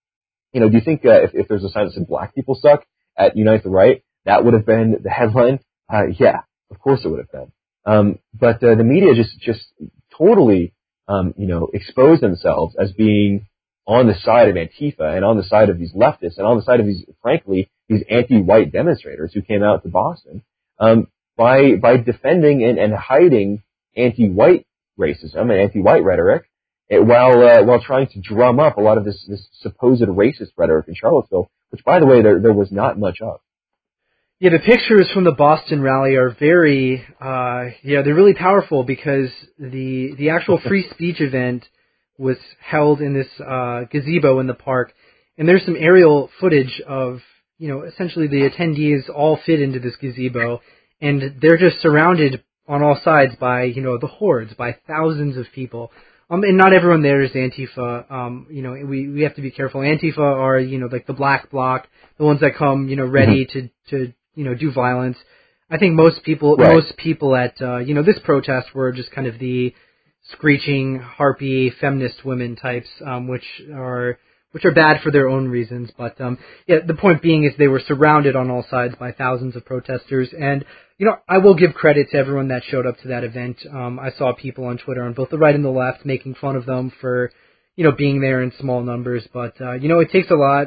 You know, do you think, uh, if, if there's a sign that said black people suck at Unite the Right, that would have been the headline? Uh, yeah, of course it would have been. Um, but uh, the media just just totally, um, you know, exposed themselves as being on the side of Antifa and on the side of these leftists and on the side of these, frankly, these anti-white demonstrators who came out to Boston, um, by by defending and, and hiding anti-white racism and anti-white rhetoric, while uh, while trying to drum up a lot of this this supposed racist rhetoric in Charlottesville, which, by the way, there there was not much of. Yeah, the pictures from the Boston rally are very, uh, yeah, they're really powerful, because the the actual free speech event was held in this uh, gazebo in the park, and there's some aerial footage of, you know, essentially the attendees all fit into this gazebo, and they're just surrounded on all sides by, you know, the hordes, by thousands of people. Um, and not everyone there is Antifa. Um, you know, we we have to be careful. Antifa are, you know, like the black bloc, the ones that come, you know, ready mm-hmm. to to. you know, do violence. I think most people, right. most people at, uh, you know, this protest were just kind of the screeching, harpy, feminist women types, um, which are, which are bad for their own reasons. But, um, yeah, the point being is they were surrounded on all sides by thousands of protesters. And, you know, I will give credit to everyone that showed up to that event. Um, I saw people on Twitter on both the right and the left making fun of them for, you know, being there in small numbers. But, uh, you know, it takes a lot.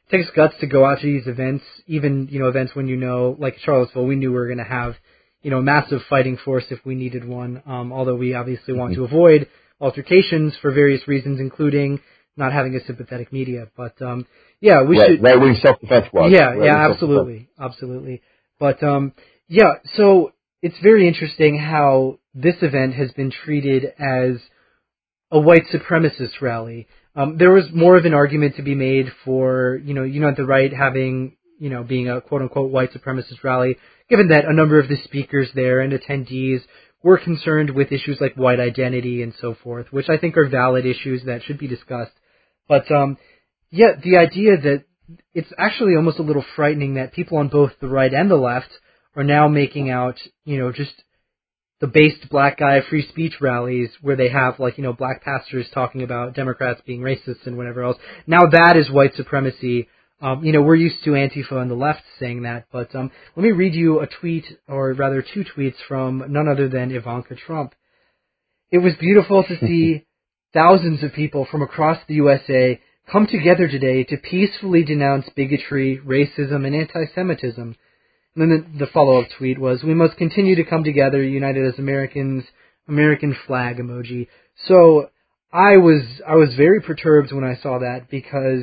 takes guts to go out to these events, even, you know, events when you know, like Charlottesville, we knew we were going to have, you know, a massive fighting force if we needed one, um, although we obviously want Mm-hmm. to avoid altercations for various reasons, including not having a sympathetic media. But, um, yeah, we right, should... Right-wing self-defense was. Yeah, Right-wing yeah, absolutely, absolutely. But, um, yeah, so it's very interesting how this event has been treated as a white supremacist rally. Um, there was more of an argument to be made for, you know, Unite the Right having, you know, being a quote-unquote white supremacist rally, given that a number of the speakers there and attendees were concerned with issues like white identity and so forth, which I think are valid issues that should be discussed. But, um, yeah, the idea that it's actually almost a little frightening that people on both the right and the left are now making out, you know, just the based black guy free speech rallies where they have, like, you know, black pastors talking about Democrats being racist and whatever else. Now that is white supremacy. Um, you know, we're used to Antifa on the left saying that, but um, let me read you a tweet, or rather two tweets from none other than Ivanka Trump. It was beautiful to see thousands of people from across the U S A come together today to peacefully denounce bigotry, racism, and anti-Semitism. And then the, the follow-up tweet was, "We must continue to come together, united as Americans." American flag emoji. So I was I was very perturbed when I saw that, because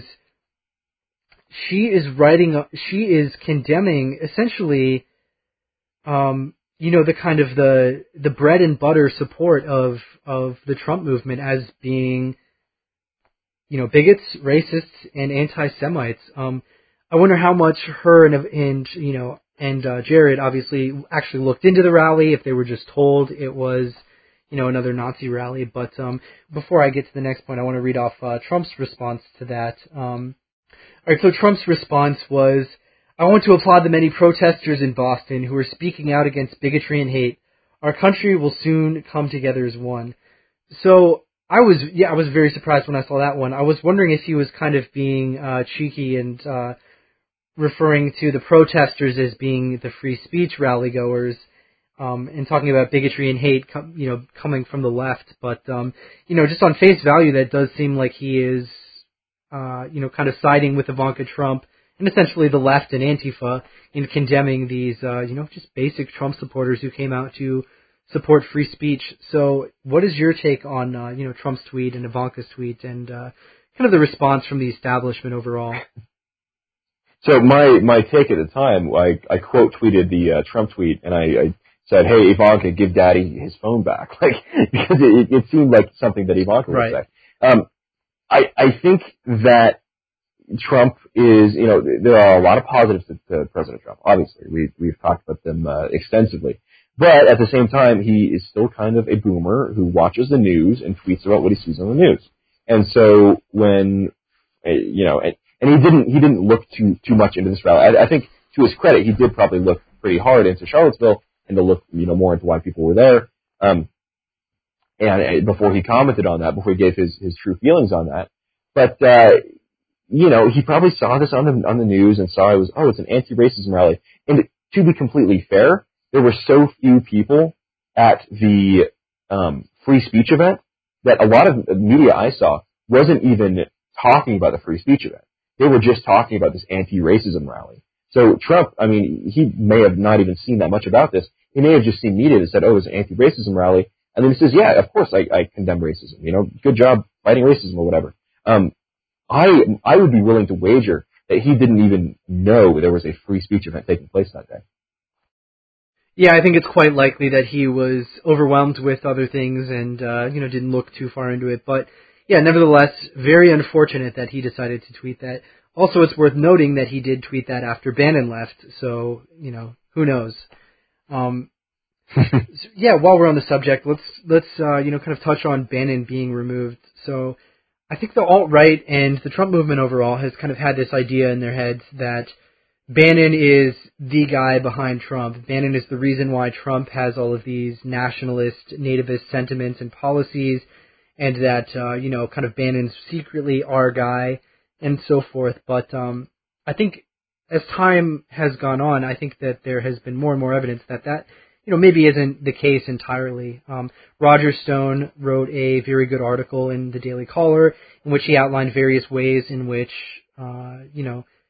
she is writing, she is condemning essentially, um, you know, the kind of the the bread and butter support of of the Trump movement as being, you know, bigots, racists, and anti-Semites. Um, I wonder how much her and and you know. And uh, Jared obviously actually looked into the rally, if they were just told it was, you know, another Nazi rally. But um, before I get to the next point, I want to read off uh, Trump's response to that. Um, all right, so Trump's response was, "I want to applaud the many protesters in Boston who are speaking out against bigotry and hate. Our country will soon come together as one." So I was, yeah, I was very surprised when I saw that one. I was wondering if he was kind of being uh, cheeky and uh, referring to the protesters as being the free speech rally goers, um, and talking about bigotry and hate, com- you know, coming from the left. But, um, you know, just on face value, that does seem like he is, uh, you know, kind of siding with Ivanka Trump and essentially the left and Antifa in condemning these, uh, you know, just basic Trump supporters who came out to support free speech. So what is your take on, uh, you know, Trump's tweet and Ivanka's tweet and, uh, kind of the response from the establishment overall? So my, my take at the time, I, I quote tweeted the uh, Trump tweet, and I, I said, "Hey, Ivanka, give Daddy his phone back," like, because it, it seemed like something that Ivanka would Right. say. Um, I, I think that Trump is, you know, there are a lot of positives to, to President Trump. Obviously, we we've talked about them uh, extensively, but at the same time, he is still kind of a boomer who watches the news and tweets about what he sees on the news. And so when, uh, you know. And he didn't he didn't look too too much into this rally. I, I think, to his credit, he did probably look pretty hard into Charlottesville and to look, you know, more into why people were there. Um, and uh, before he commented on that, before he gave his his true feelings on that, but uh, you know, he probably saw this on the on the news and saw it was, oh, it's an anti-racism rally. And to be completely fair, there were so few people at the um, free speech event that a lot of media I saw wasn't even talking about the free speech event. They were just talking about this anti-racism rally. So Trump, I mean, he may have not even seen that much about this. He may have just seen media that said, "Oh, it's an anti-racism rally," and then he says, "Yeah, of course, I, I condemn racism. You know, good job fighting racism or whatever." Um, I I would be willing to wager that he didn't even know there was a free speech event taking place that day. Yeah, I think it's quite likely that he was overwhelmed with other things and uh, you know, didn't look too far into it, but. Yeah, nevertheless, very unfortunate that he decided to tweet that. Also, it's worth noting that he did tweet that after Bannon left, so, you know, who knows. Um, so, yeah, while we're on the subject, let's, let's uh, you know, kind of touch on Bannon being removed. So I think the alt-right and the Trump movement overall has kind of had this idea in their heads that Bannon is the guy behind Trump. Bannon is the reason why Trump has all of these nationalist, nativist sentiments and policies, and that, uh, you know, kind of Bannon's secretly our guy, and so forth. But um, I think as time has gone on, I think that there has been more and more evidence that that, you know, maybe isn't the case entirely. Um, Roger Stone wrote a very good article in the Daily Caller in which he outlined various ways in which, uh, you know,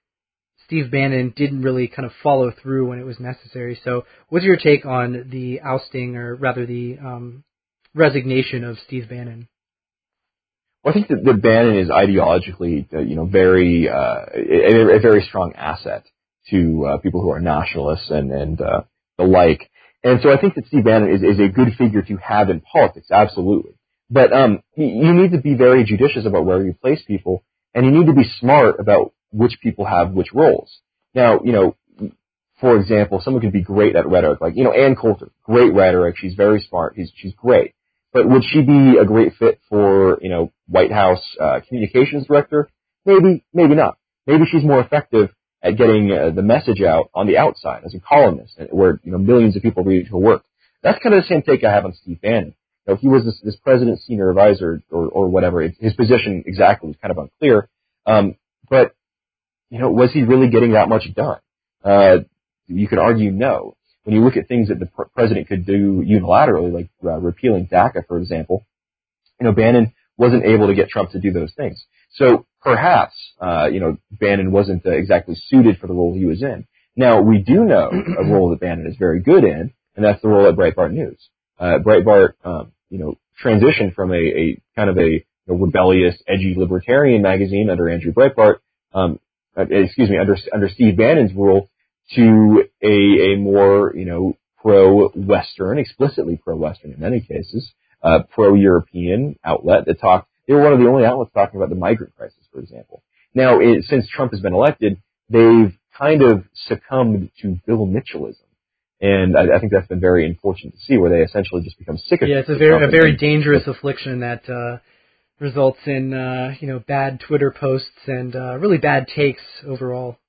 Steve Bannon didn't really kind of follow through when it was necessary. So what's your take on the ousting, or rather the um, resignation of Steve Bannon? Well, I think that, that Bannon is ideologically, uh, you know, very uh, a, a very strong asset to uh, people who are nationalists and and uh, the like. And so I think that Steve Bannon is, is a good figure to have in politics, absolutely. But um, you need to be very judicious about where you place people, and you need to be smart about which people have which roles. Now, you know, for example, someone could be great at rhetoric, like, you know, Ann Coulter, great rhetoric, she's very smart, she's, she's great. But would she be a great fit for, you know, White House uh, communications director? Maybe, maybe not. Maybe she's more effective at getting uh, the message out on the outside as a columnist, where, you know, millions of people read her work. That's kind of the same take I have on Steve Bannon. You know, he was this, this president's senior advisor or, or whatever. It, his position exactly was kind of unclear. Um, but, you know, was he really getting that much done? Uh, you could argue no. When you look at things that the pr- president could do unilaterally, like uh, repealing DACA, for example, you know, Bannon wasn't able to get Trump to do those things. So perhaps, uh, you know, Bannon wasn't uh, exactly suited for the role he was in. Now, we do know a role that Bannon is very good in, and that's the role at Breitbart News. Uh, Breitbart, um, you know, transitioned from a, a kind of a, a rebellious, edgy libertarian magazine under Andrew Breitbart, um, uh, excuse me, under under Steve Bannon's rule, to a, a more, you know, pro-Western, explicitly pro-Western in many cases, uh, pro-European outlet that talked. They were one of the only outlets talking about the migrant crisis, for example. Now, it, since Trump has been elected, they've kind of succumbed to Bill Mitchellism. And I, I think that's been very unfortunate to see, where they essentially just become sick of it. Yeah, it's a very a very dangerous affliction that uh, results in uh, you know bad Twitter posts and uh, really bad takes overall.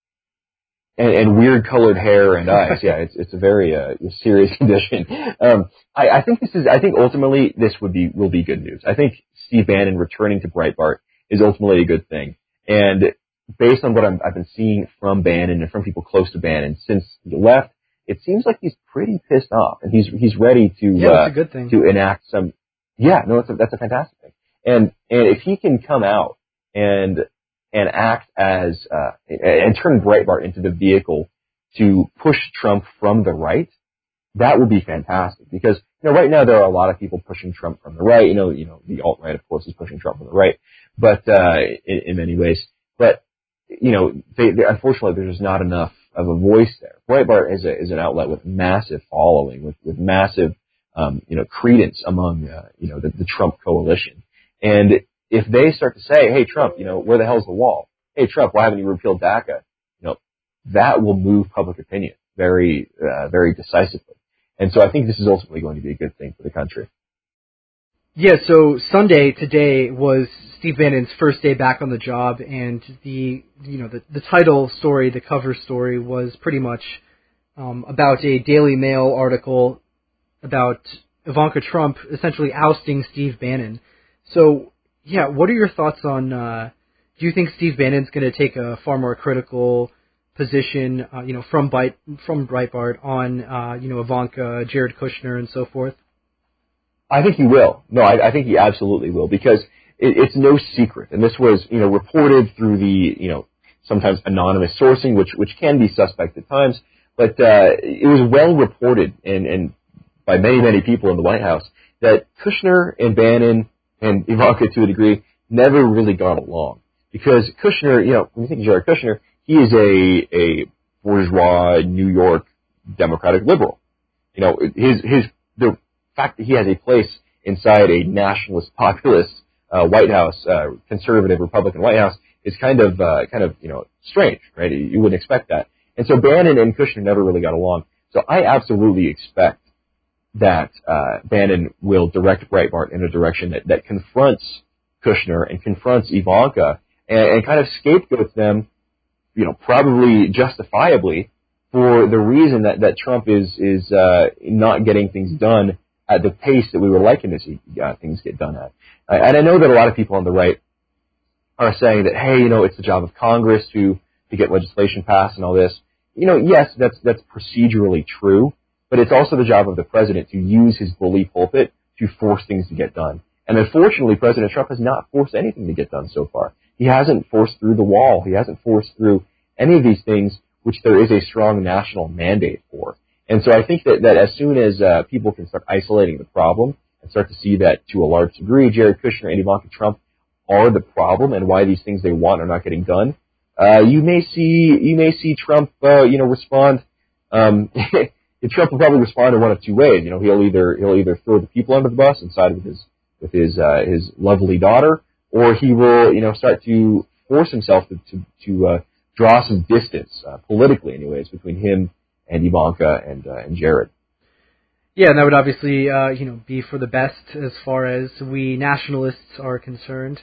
And, and weird colored hair and eyes. Yeah, it's it's a very uh, serious condition. Um, I, I think this is. I think ultimately this would be will be good news. I think Steve Bannon returning to Breitbart is ultimately a good thing. And based on what I'm, I've been seeing from Bannon and from people close to Bannon since he left, it seems like he's pretty pissed off, and he's he's ready to yeah, uh, that's a good thing. to enact some. Yeah, no, that's a, that's a fantastic thing. And and if he can come out and and act as uh, and turn Breitbart into the vehicle to push Trump from the right, that would be fantastic. Because you know, right now there are a lot of people pushing Trump from the right. You know, you know, the alt right, of course, is pushing Trump from the right, but uh, in, in many ways. But you know, they, they, unfortunately, there's not enough of a voice there. Breitbart is a is an outlet with massive following, with with massive um, you know credence among uh, you know the, the Trump coalition. And if they start to say, "Hey Trump, you know where the hell's the wall? Hey Trump, why haven't you repealed DACA?" You know, that will move public opinion very uh, very decisively. And so I think this is ultimately going to be a good thing for the country. Yeah, so Sunday today was Steve Bannon's first day back on the job, and the you know the, the title story, the cover story, was pretty much um, about a Daily Mail article about Ivanka Trump essentially ousting Steve Bannon. So, yeah, what are your thoughts on? Uh, do you think Steve Bannon's going to take a far more critical position, uh, you know, from Byte, from Breitbart on uh, you know Ivanka, Jared Kushner, and so forth? I think he will. No, I, I think he absolutely will, because it, it's no secret, and this was, you know, reported through the, you know, sometimes anonymous sourcing, which which can be suspect at times, but uh, it was well reported, and, and by many many people in the White House, that Kushner and Bannon and Ivanka, to a degree, never really got along, because Kushner, you know, when you think of Jared Kushner, he is a a bourgeois New York Democratic liberal. You know, his his the fact that he has a place inside a nationalist, populist uh, White House, uh, conservative Republican White House, is kind of uh, kind of you know strange, right? You wouldn't expect that. And so Bannon and Kushner never really got along. So I absolutely expect that uh, Bannon will direct Breitbart in a direction that, that confronts Kushner and confronts Ivanka and, and kind of scapegoats them, you know, probably justifiably, for the reason that, that Trump is is uh, not getting things done at the pace that we would like him to see uh, things get done at. Uh, and I know that a lot of people on the right are saying that, hey, you know, it's the job of Congress to, to get legislation passed and all this. You know, yes, that's that's procedurally true, but it's also the job of the president to use his bully pulpit to force things to get done. And unfortunately, President Trump has not forced anything to get done so far. He hasn't forced through the wall. He hasn't forced through any of these things which there is a strong national mandate for. And so I think that, that as soon as uh, people can start isolating the problem and start to see that to a large degree, Jared Kushner and Ivanka Trump are the problem and why these things they want are not getting done, uh, you may see you may see Trump, uh, you know, respond. Um, Trump will probably respond in one of two ways. You know, he'll either he'll either throw the people under the bus and side with his with his uh, his lovely daughter, or he will, you know, start to force himself to to, to uh, draw some distance uh, politically, anyways, between him and Ivanka and uh, and Jared. Yeah, and that would obviously, uh, you know, be for the best as far as we nationalists are concerned.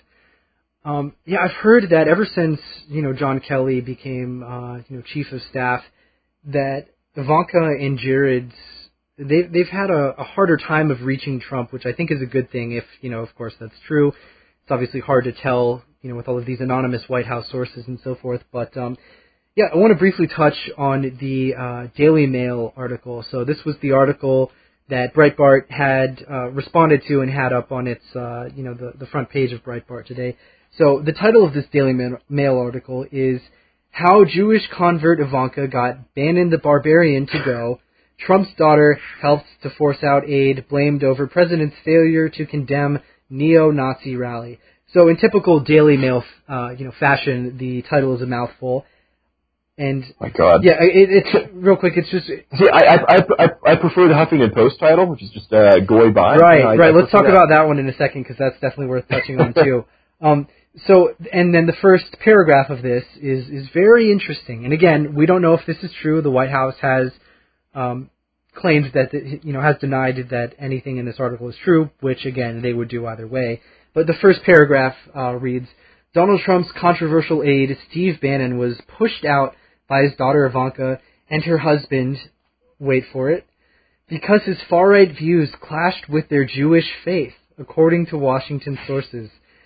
Um, yeah, I've heard that ever since, you know, John Kelly became, uh, you know, chief of staff, that Ivanka and Jared's, they've, they've had a, a harder time of reaching Trump, which I think is a good thing if, you know, of course that's true. It's obviously hard to tell, you know, with all of these anonymous White House sources and so forth, but, um, yeah, I want to briefly touch on the uh, Daily Mail article. So this was the article that Breitbart had uh, responded to and had up on its, uh, you know, the, the front page of Breitbart today. So the title of this Daily Mail article is How Jewish Convert Ivanka Got Bannon the Barbarian to Go. Trump's daughter helped to force out aid blamed over president's failure to condemn neo-Nazi rally. So in typical Daily Mail, uh, you know, fashion, the title is a mouthful. And my God, yeah, it, it's real quick. It's just see, I I I I prefer the Huffington Post title, which is just uh, "Goy by." Right, you know, I, right. I Let's talk that. about that one in a second because that's definitely worth touching on too. Um, so, and then the first paragraph of this is is very interesting. And again, we don't know if this is true. The White House has um, claimed that the, you know has denied that anything in this article is true, which again they would do either way. But the first paragraph uh, reads: Donald Trump's controversial aide Steve Bannon was pushed out by his daughter Ivanka and her husband, wait for it, because his far-right views clashed with their Jewish faith, according to Washington sources.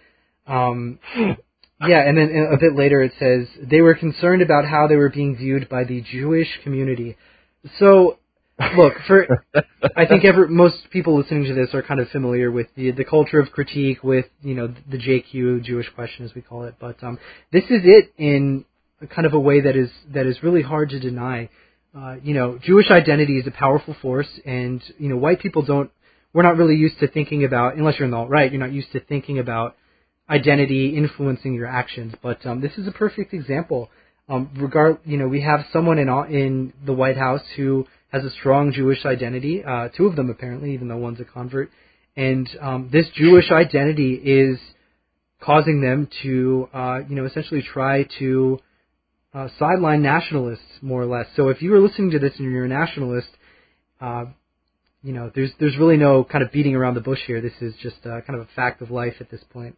Um, yeah, and then a bit later it says, they were concerned about how they were being viewed by the Jewish community. So, look, for I think every, most people listening to this are kind of familiar with the the culture of critique, with, you know, the J Q, Jewish question as we call it. But um, this is it in kind of a way that is that is really hard to deny. Uh, you know, Jewish identity is a powerful force, and you know, white people don't. We're not really used to thinking about, unless you're in the alt-right, you're not used to thinking about identity influencing your actions. But um, this is a perfect example. Um, regard, you know, we have someone in in the White House who has a strong Jewish identity. Uh, two of them apparently, even though one's a convert, and um, this Jewish identity is causing them to, uh, you know, essentially try to Uh, sideline nationalists, more or less. So if you were listening to this and you're a nationalist, uh, you know, there's there's really no kind of beating around the bush here. This is just uh, kind of a fact of life at this point.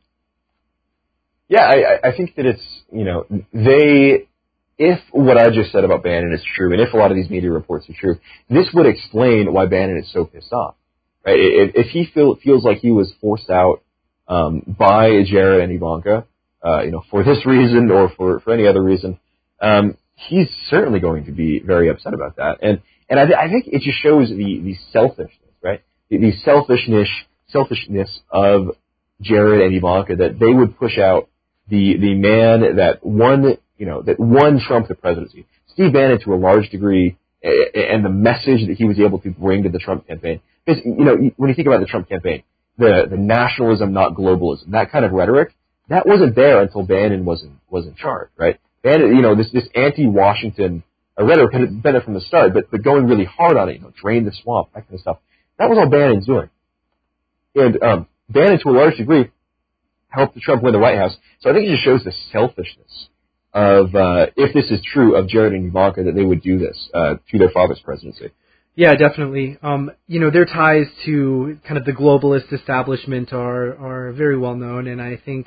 Yeah, I, I think that it's, you know, they, if what I just said about Bannon is true, and if a lot of these media reports are true, this would explain why Bannon is so pissed off. Right? If, if he feel, feels like he was forced out um, by Jared and Ivanka, uh, you know, for this reason or for, for any other reason, Um, he's certainly going to be very upset about that, and and I, th- I think it just shows the, the selfishness, right? The, the selfishness selfishness of Jared and Ivanka, that they would push out the the man that won, you know, that won Trump the presidency, Steve Bannon, to a large degree, and the message that he was able to bring to the Trump campaign. Because, you know, when you think about the Trump campaign, the the nationalism, not globalism, that kind of rhetoric, that wasn't there until Bannon was in, was in charge, right? And, you know, this, this anti-Washington uh, rhetoric had been there from the start, but, but going really hard on it, you know, drain the swamp, that kind of stuff. That was all Bannon's doing. And um, Bannon, to a large degree, helped Trump win the White House. So I think it just shows the selfishness of, uh, if this is true, of Jared and Ivanka, that they would do this uh, to their father's presidency. Yeah, definitely. Um, you know, their ties to kind of the globalist establishment are, are very well known, and I think,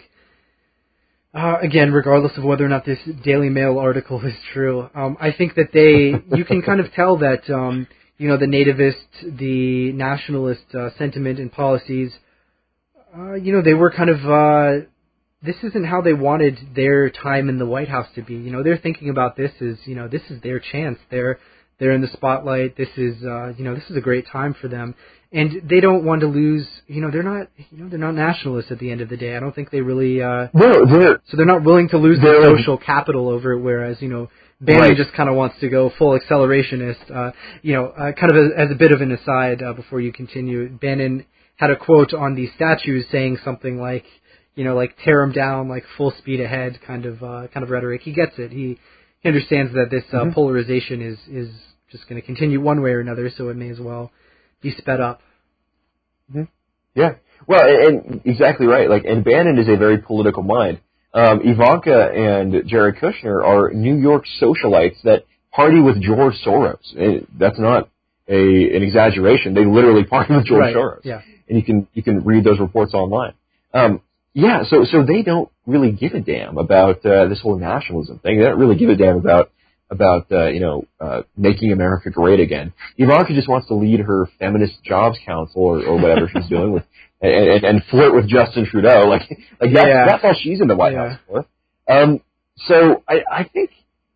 Uh, again, regardless of whether or not this Daily Mail article is true, um, I think that they, you can kind of tell that, um, you know, the nativist, the nationalist uh, sentiment and policies, uh, you know, they were kind of, uh, this isn't how they wanted their time in the White House to be. You know, they're thinking about this as, you know, this is their chance. They're, they're in the spotlight. This is, uh, you know, this is a great time for them. and they don't want to lose. You know, they're not. You know, they're not nationalists at the end of the day. I don't think they really. Uh, no, they're so they're not willing to lose their social capital over it. Whereas, you know, Bannon right. just kind of wants to go full accelerationist. Uh, you know, uh, kind of a, as a bit of an aside uh, before you continue, Bannon had a quote on these statues saying something like, you know, like tear them down, like full speed ahead, kind of uh, kind of rhetoric. He gets it. He he understands that this uh, mm-hmm. polarization is is just going to continue one way or another, so it may as well be sped up. Mm-hmm. Yeah. Well, and, and exactly right. Like, and Bannon is a very political mind. Um, Ivanka and Jared Kushner are New York socialites that party with George Soros. And that's not a an exaggeration. They literally party with George right. Soros. Yeah. And you can you can read those reports online. Um, yeah. So so they don't really give a damn about uh, this whole nationalism thing. They don't really give a damn about about uh, you know uh, making America great again. Ivanka just wants to lead her feminist jobs council or, or whatever she's doing with. And, and, and flirt with Justin Trudeau, like like that's, yeah. that's all she's in the White yeah. House for. Um, so I, I think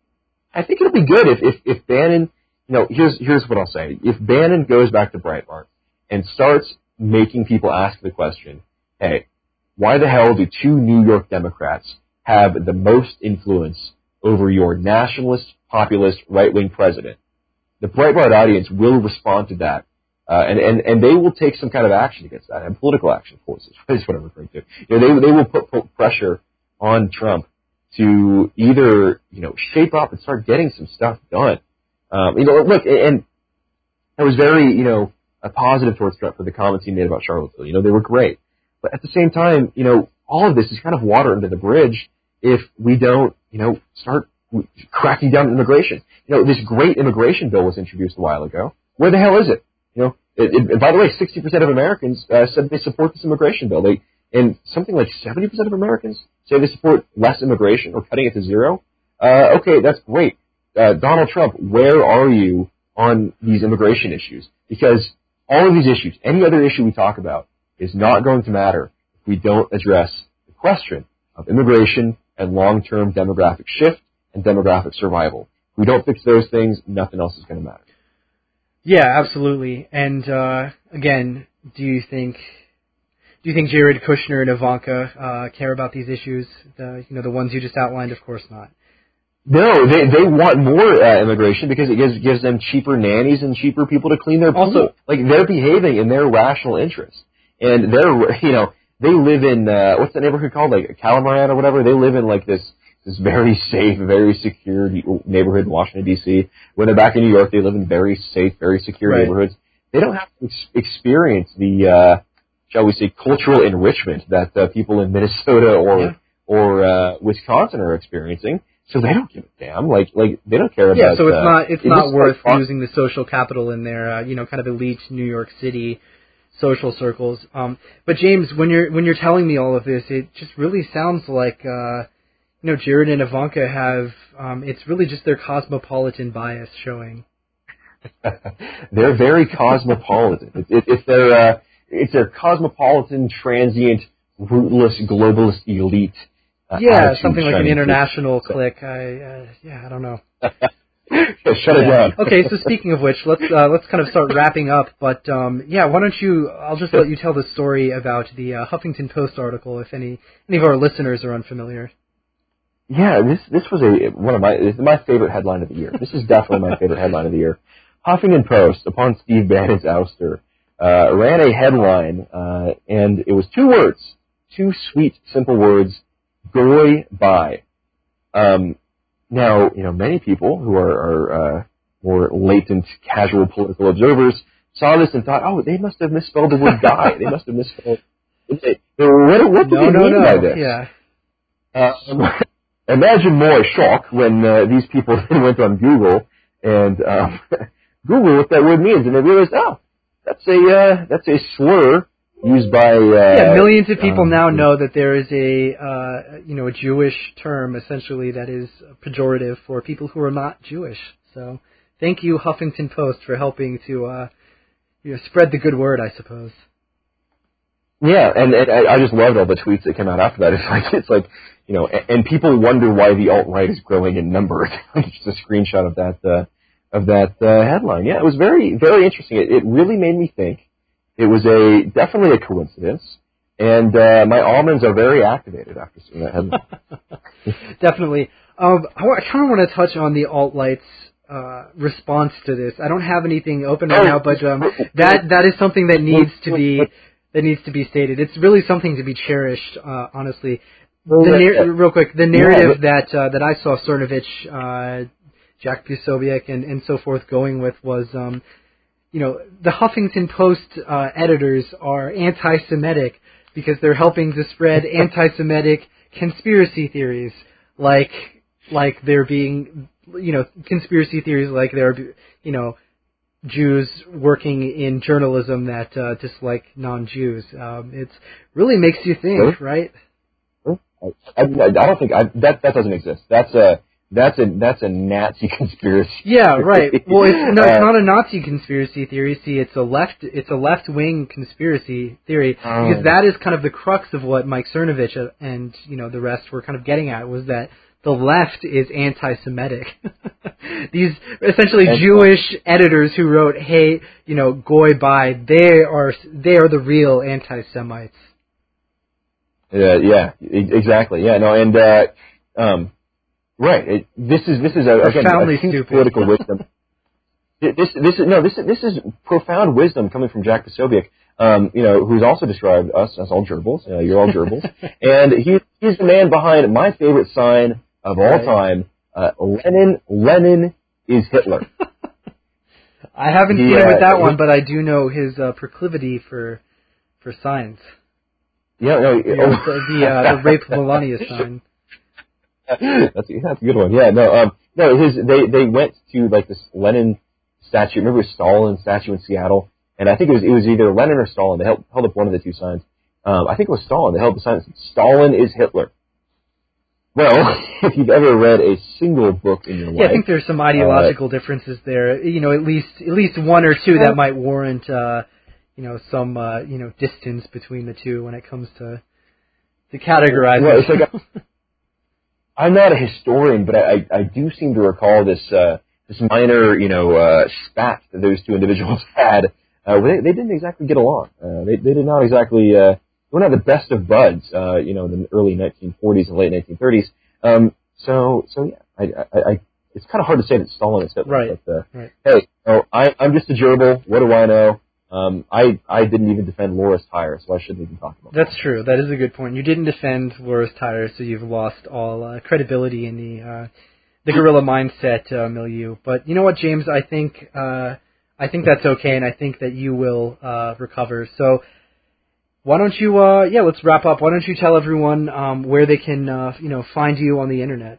I think it'll be good if, if if Bannon, you know, here's here's what I'll say: if Bannon goes back to Breitbart and starts making people ask the question, hey, why the hell do two New York Democrats have the most influence over your nationalist, populist, right-wing president? The Breitbart audience will respond to that. Uh, and, and, and they will take some kind of action against that, and political action forces, is what I'm referring to. You know, they, they will put, put pressure on Trump to either, you know, shape up and start getting some stuff done. Um, you know, look, and I was very, you know, a positive towards Trump for the comments he made about Charlottesville. You know, they were great. But at the same time, you know, all of this is kind of water under the bridge if we don't, you know, start cracking down on immigration. You know, this great immigration bill was introduced a while ago. Where the hell is it? You know, it, it, by the way, sixty percent of Americans uh, said they support this immigration bill. They, and something like seventy percent of Americans say they support less immigration or cutting it to zero. Uh, okay, that's great. Uh, Donald Trump, where are you on these immigration issues? Because all of these issues, any other issue we talk about, is not going to matter if we don't address the question of immigration and long-term demographic shift and demographic survival. If we don't fix those things, nothing else is going to matter. Yeah, absolutely. And uh, again, do you think do you think Jared Kushner and Ivanka uh, care about these issues? The you know the ones you just outlined, of course not. No, they they want more uh, immigration because it gives gives them cheaper nannies and cheaper people to clean their pool. Also, like they're behaving in their rational interest, and they're you know they live in uh, what's that neighborhood called, like Calamarian or whatever. They live in like this. This very safe, very secure neighborhood in Washington, D C When they're back in New York, they live in very safe, very secure right. neighborhoods. They don't have to ex- experience the, uh, shall we say, cultural enrichment that uh, people in Minnesota or yeah. or uh, Wisconsin are experiencing. So they don't give a damn. Like, like they don't care yeah, about. Yeah, so it's uh, not it's not worth like, losing the social capital in their, uh, you know, kind of elite New York City social circles. Um, but James, when you're when you're telling me all of this, it just really sounds like. Uh, You know, Jared and Ivanka have, um, it's really just their cosmopolitan bias showing. They're very cosmopolitan. it, it, it's their, uh, it's their cosmopolitan, transient, rootless, globalist elite. Uh, yeah, something like an international through. clique. I, uh, yeah, I don't know. Shut it down. Okay, so speaking of which, let's uh, let's kind of start wrapping up. But um, yeah, why don't you? I'll just let you tell the story about the uh, Huffington Post article, if any any of our listeners are unfamiliar. Yeah, this this was a one of my this is my favorite headline of the year. This is definitely my favorite headline of the year. Huffington Post, upon Steve Bannon's ouster, uh, ran a headline, uh, and it was two words, two sweet, simple words: "Goy bye." Um, now, you know, many people who are, are uh, more latent, casual political observers saw this and thought, "Oh, they must have misspelled the word "guy." They must have misspelled." What, what did no, they no, mean no. by this? Yeah. Uh, Imagine my shock when uh, these people went on Google and um, Google what that word means, and they realized, oh, that's a uh, that's a slur used by uh, yeah. Millions of people um, now know that there is a uh, you know a Jewish term essentially that is pejorative for people who are not Jewish. So thank you, Huffington Post, for helping to uh, you know spread the good word, I suppose. Yeah, and, and I just loved all the tweets that came out after that. It's like it's like you know, and, and people wonder why the alt-right is growing in number. Just a screenshot of that uh, of that uh, headline. Yeah, it was very very interesting. It, it really made me think. it was a definitely a coincidence. And uh, my almonds are very activated after seeing that headline. Definitely. Um, I, I kind of want to touch on the alt-light's uh, response to this. I don't have anything open right now, but um, that that is something that needs to be that needs to be stated. It's really something to be cherished, uh, honestly. The nar- real quick, the narrative that uh, that I saw Cernovich, uh, Jack Posobiec, and, and so forth going with was, um, you know, the Huffington Post uh, editors are anti-Semitic because they're helping to spread anti-Semitic conspiracy theories, like like there being, you know, conspiracy theories like there are, you know, Jews working in journalism that uh, dislike non-Jews. Um, it really makes you think, right? I, I, I don't think I, that that doesn't exist. That's a that's a that's a Nazi conspiracy. Yeah, right. Well, it's no, it's not a Nazi conspiracy theory. See, it's a left it's a left wing conspiracy theory because that is kind of the crux of what Mike Cernovich and you know the rest were kind of getting at, was that the left is anti-Semitic. These essentially and, Jewish editors who wrote, "Hey, you know, goy bye," they are they are the real anti-Semites. Yeah, yeah, exactly. Yeah, no, and uh, um, right. It, this is this is a, again a huge political wisdom. This this is no this is this is profound wisdom coming from Jack Posobiec, um, you know, who's also described us as all gerbils. Uh, you're all gerbils, and he he's the man behind my favorite sign of all right. time. Uh, Lenin Lenin is Hitler. I haven't he, seen him with that uh, one, but I do know his uh, proclivity for for signs. Yeah, no, you know, the the, uh, the rape Melania sign. That's that's a good one. Yeah, no, um, no, his they they went to like this Lenin statue. Remember it was Stalin statue in Seattle, and I think it was it was either Lenin or Stalin. They held, held up one of the two signs. Um, I think it was Stalin. They held up the sign that said "Stalin is Hitler." Well, if you've ever read a single book in your life, yeah, I think there's some ideological uh, differences there. You know, at least at least one or two that might warrant. Uh, You know, some uh, you know distance between the two when it comes to to categorizing. Well, it's like a, I'm not a historian, but I, I do seem to recall this uh, this minor you know uh, spat that those two individuals had. Uh, they, they didn't exactly get along. Uh, they they did not exactly uh, they weren't the best of buds. Uh, you know, in the early nineteen forties and late nineteen thirties. Um, so so yeah, I, I, I it's kind of hard to say that Stalin is Hitler. Right. But, uh, right. Hey, oh, I, I'm just a gerbil. What do I know? Um, I I didn't even defend Loris Tyre, so I shouldn't even talk about that. That's true. That is a good point. You didn't defend Loris Tyre, so you've lost all uh, credibility in the uh, the guerrilla mindset uh, milieu. But you know what, James? I think uh, I think that's okay, and I think that you will uh, recover. So why don't you? Uh, yeah, let's wrap up. Why don't you tell everyone um, where they can uh, you know find you on the internet?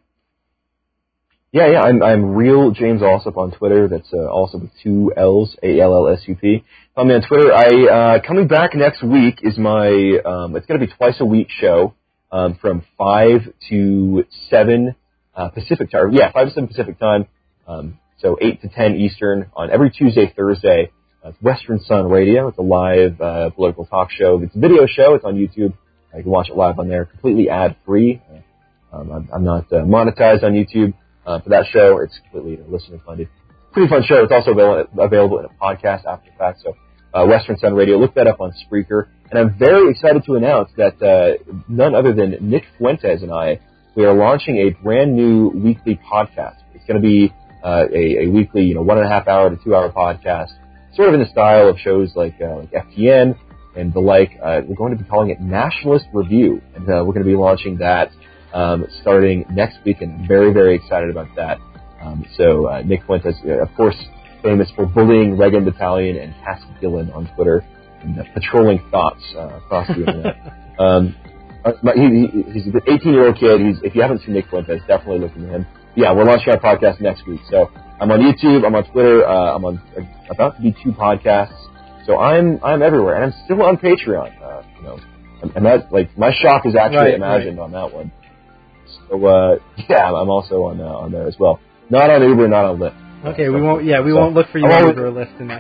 Yeah, yeah, I'm I'm real James Allsup on Twitter. That's uh, also with two L's, A L L S U P. Find me on Twitter. I uh, coming back next week is my um, it's going to be twice a week show um, from five to seven uh, Pacific time. Yeah, five to seven Pacific time. Um, so eight to ten Eastern on every Tuesday, Thursday. Uh, it's Western Sun Radio. It's a live uh, political talk show. It's a video show. It's on YouTube. Uh, you can watch it live on there, completely ad free. Uh, um, I'm, I'm not uh, monetized on YouTube. Uh, for that show, it's completely uh, listener funded. Pretty fun show. It's also avail- available in a podcast after the fact. So, uh, Western Sun Radio, look that up on Spreaker. And I'm very excited to announce that uh, none other than Nick Fuentes and I, we are launching a brand new weekly podcast. It's going to be uh, a, a weekly, you know, one and a half hour to two hour podcast, sort of in the style of shows like, uh, like F T N and the like. Uh, we're going to be calling it Nationalist Review, and uh, we're going to be launching that. Um, starting next week, and I'm very, very excited about that. Um, so uh, Nick Fuentes, uh, of course, famous for bullying Reagan Battalion and Cassie Dillon on Twitter and uh, patrolling thoughts uh, across the internet. um, uh, he, he, he's an eighteen-year-old kid. He's, if you haven't seen Nick Fuentes, definitely look into him. Yeah, we're launching our podcast next week. So I'm on YouTube, I'm on Twitter, uh, I'm on uh, about to be two podcasts. So I'm I'm everywhere, and I'm still on Patreon. Uh, you know, and, and that like my shock is actually right, imagined right. on that one. So uh, yeah, I'm also on uh, on there as well. Not on Uber, not on Lyft. Okay, we won't. Yeah, we so, won't look for you on Uber or Lyft in that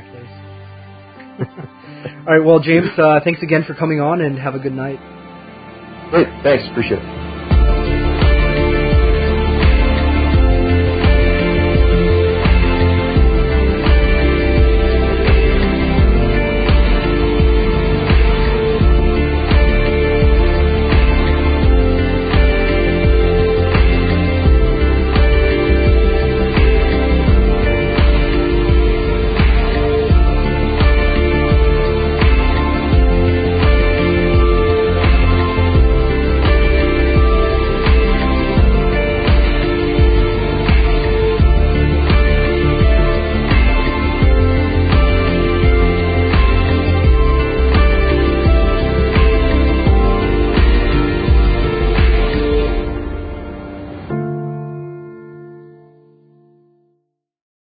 case. All right. Well, James, uh, thanks again for coming on, and have a good night. Great. Thanks. Appreciate it.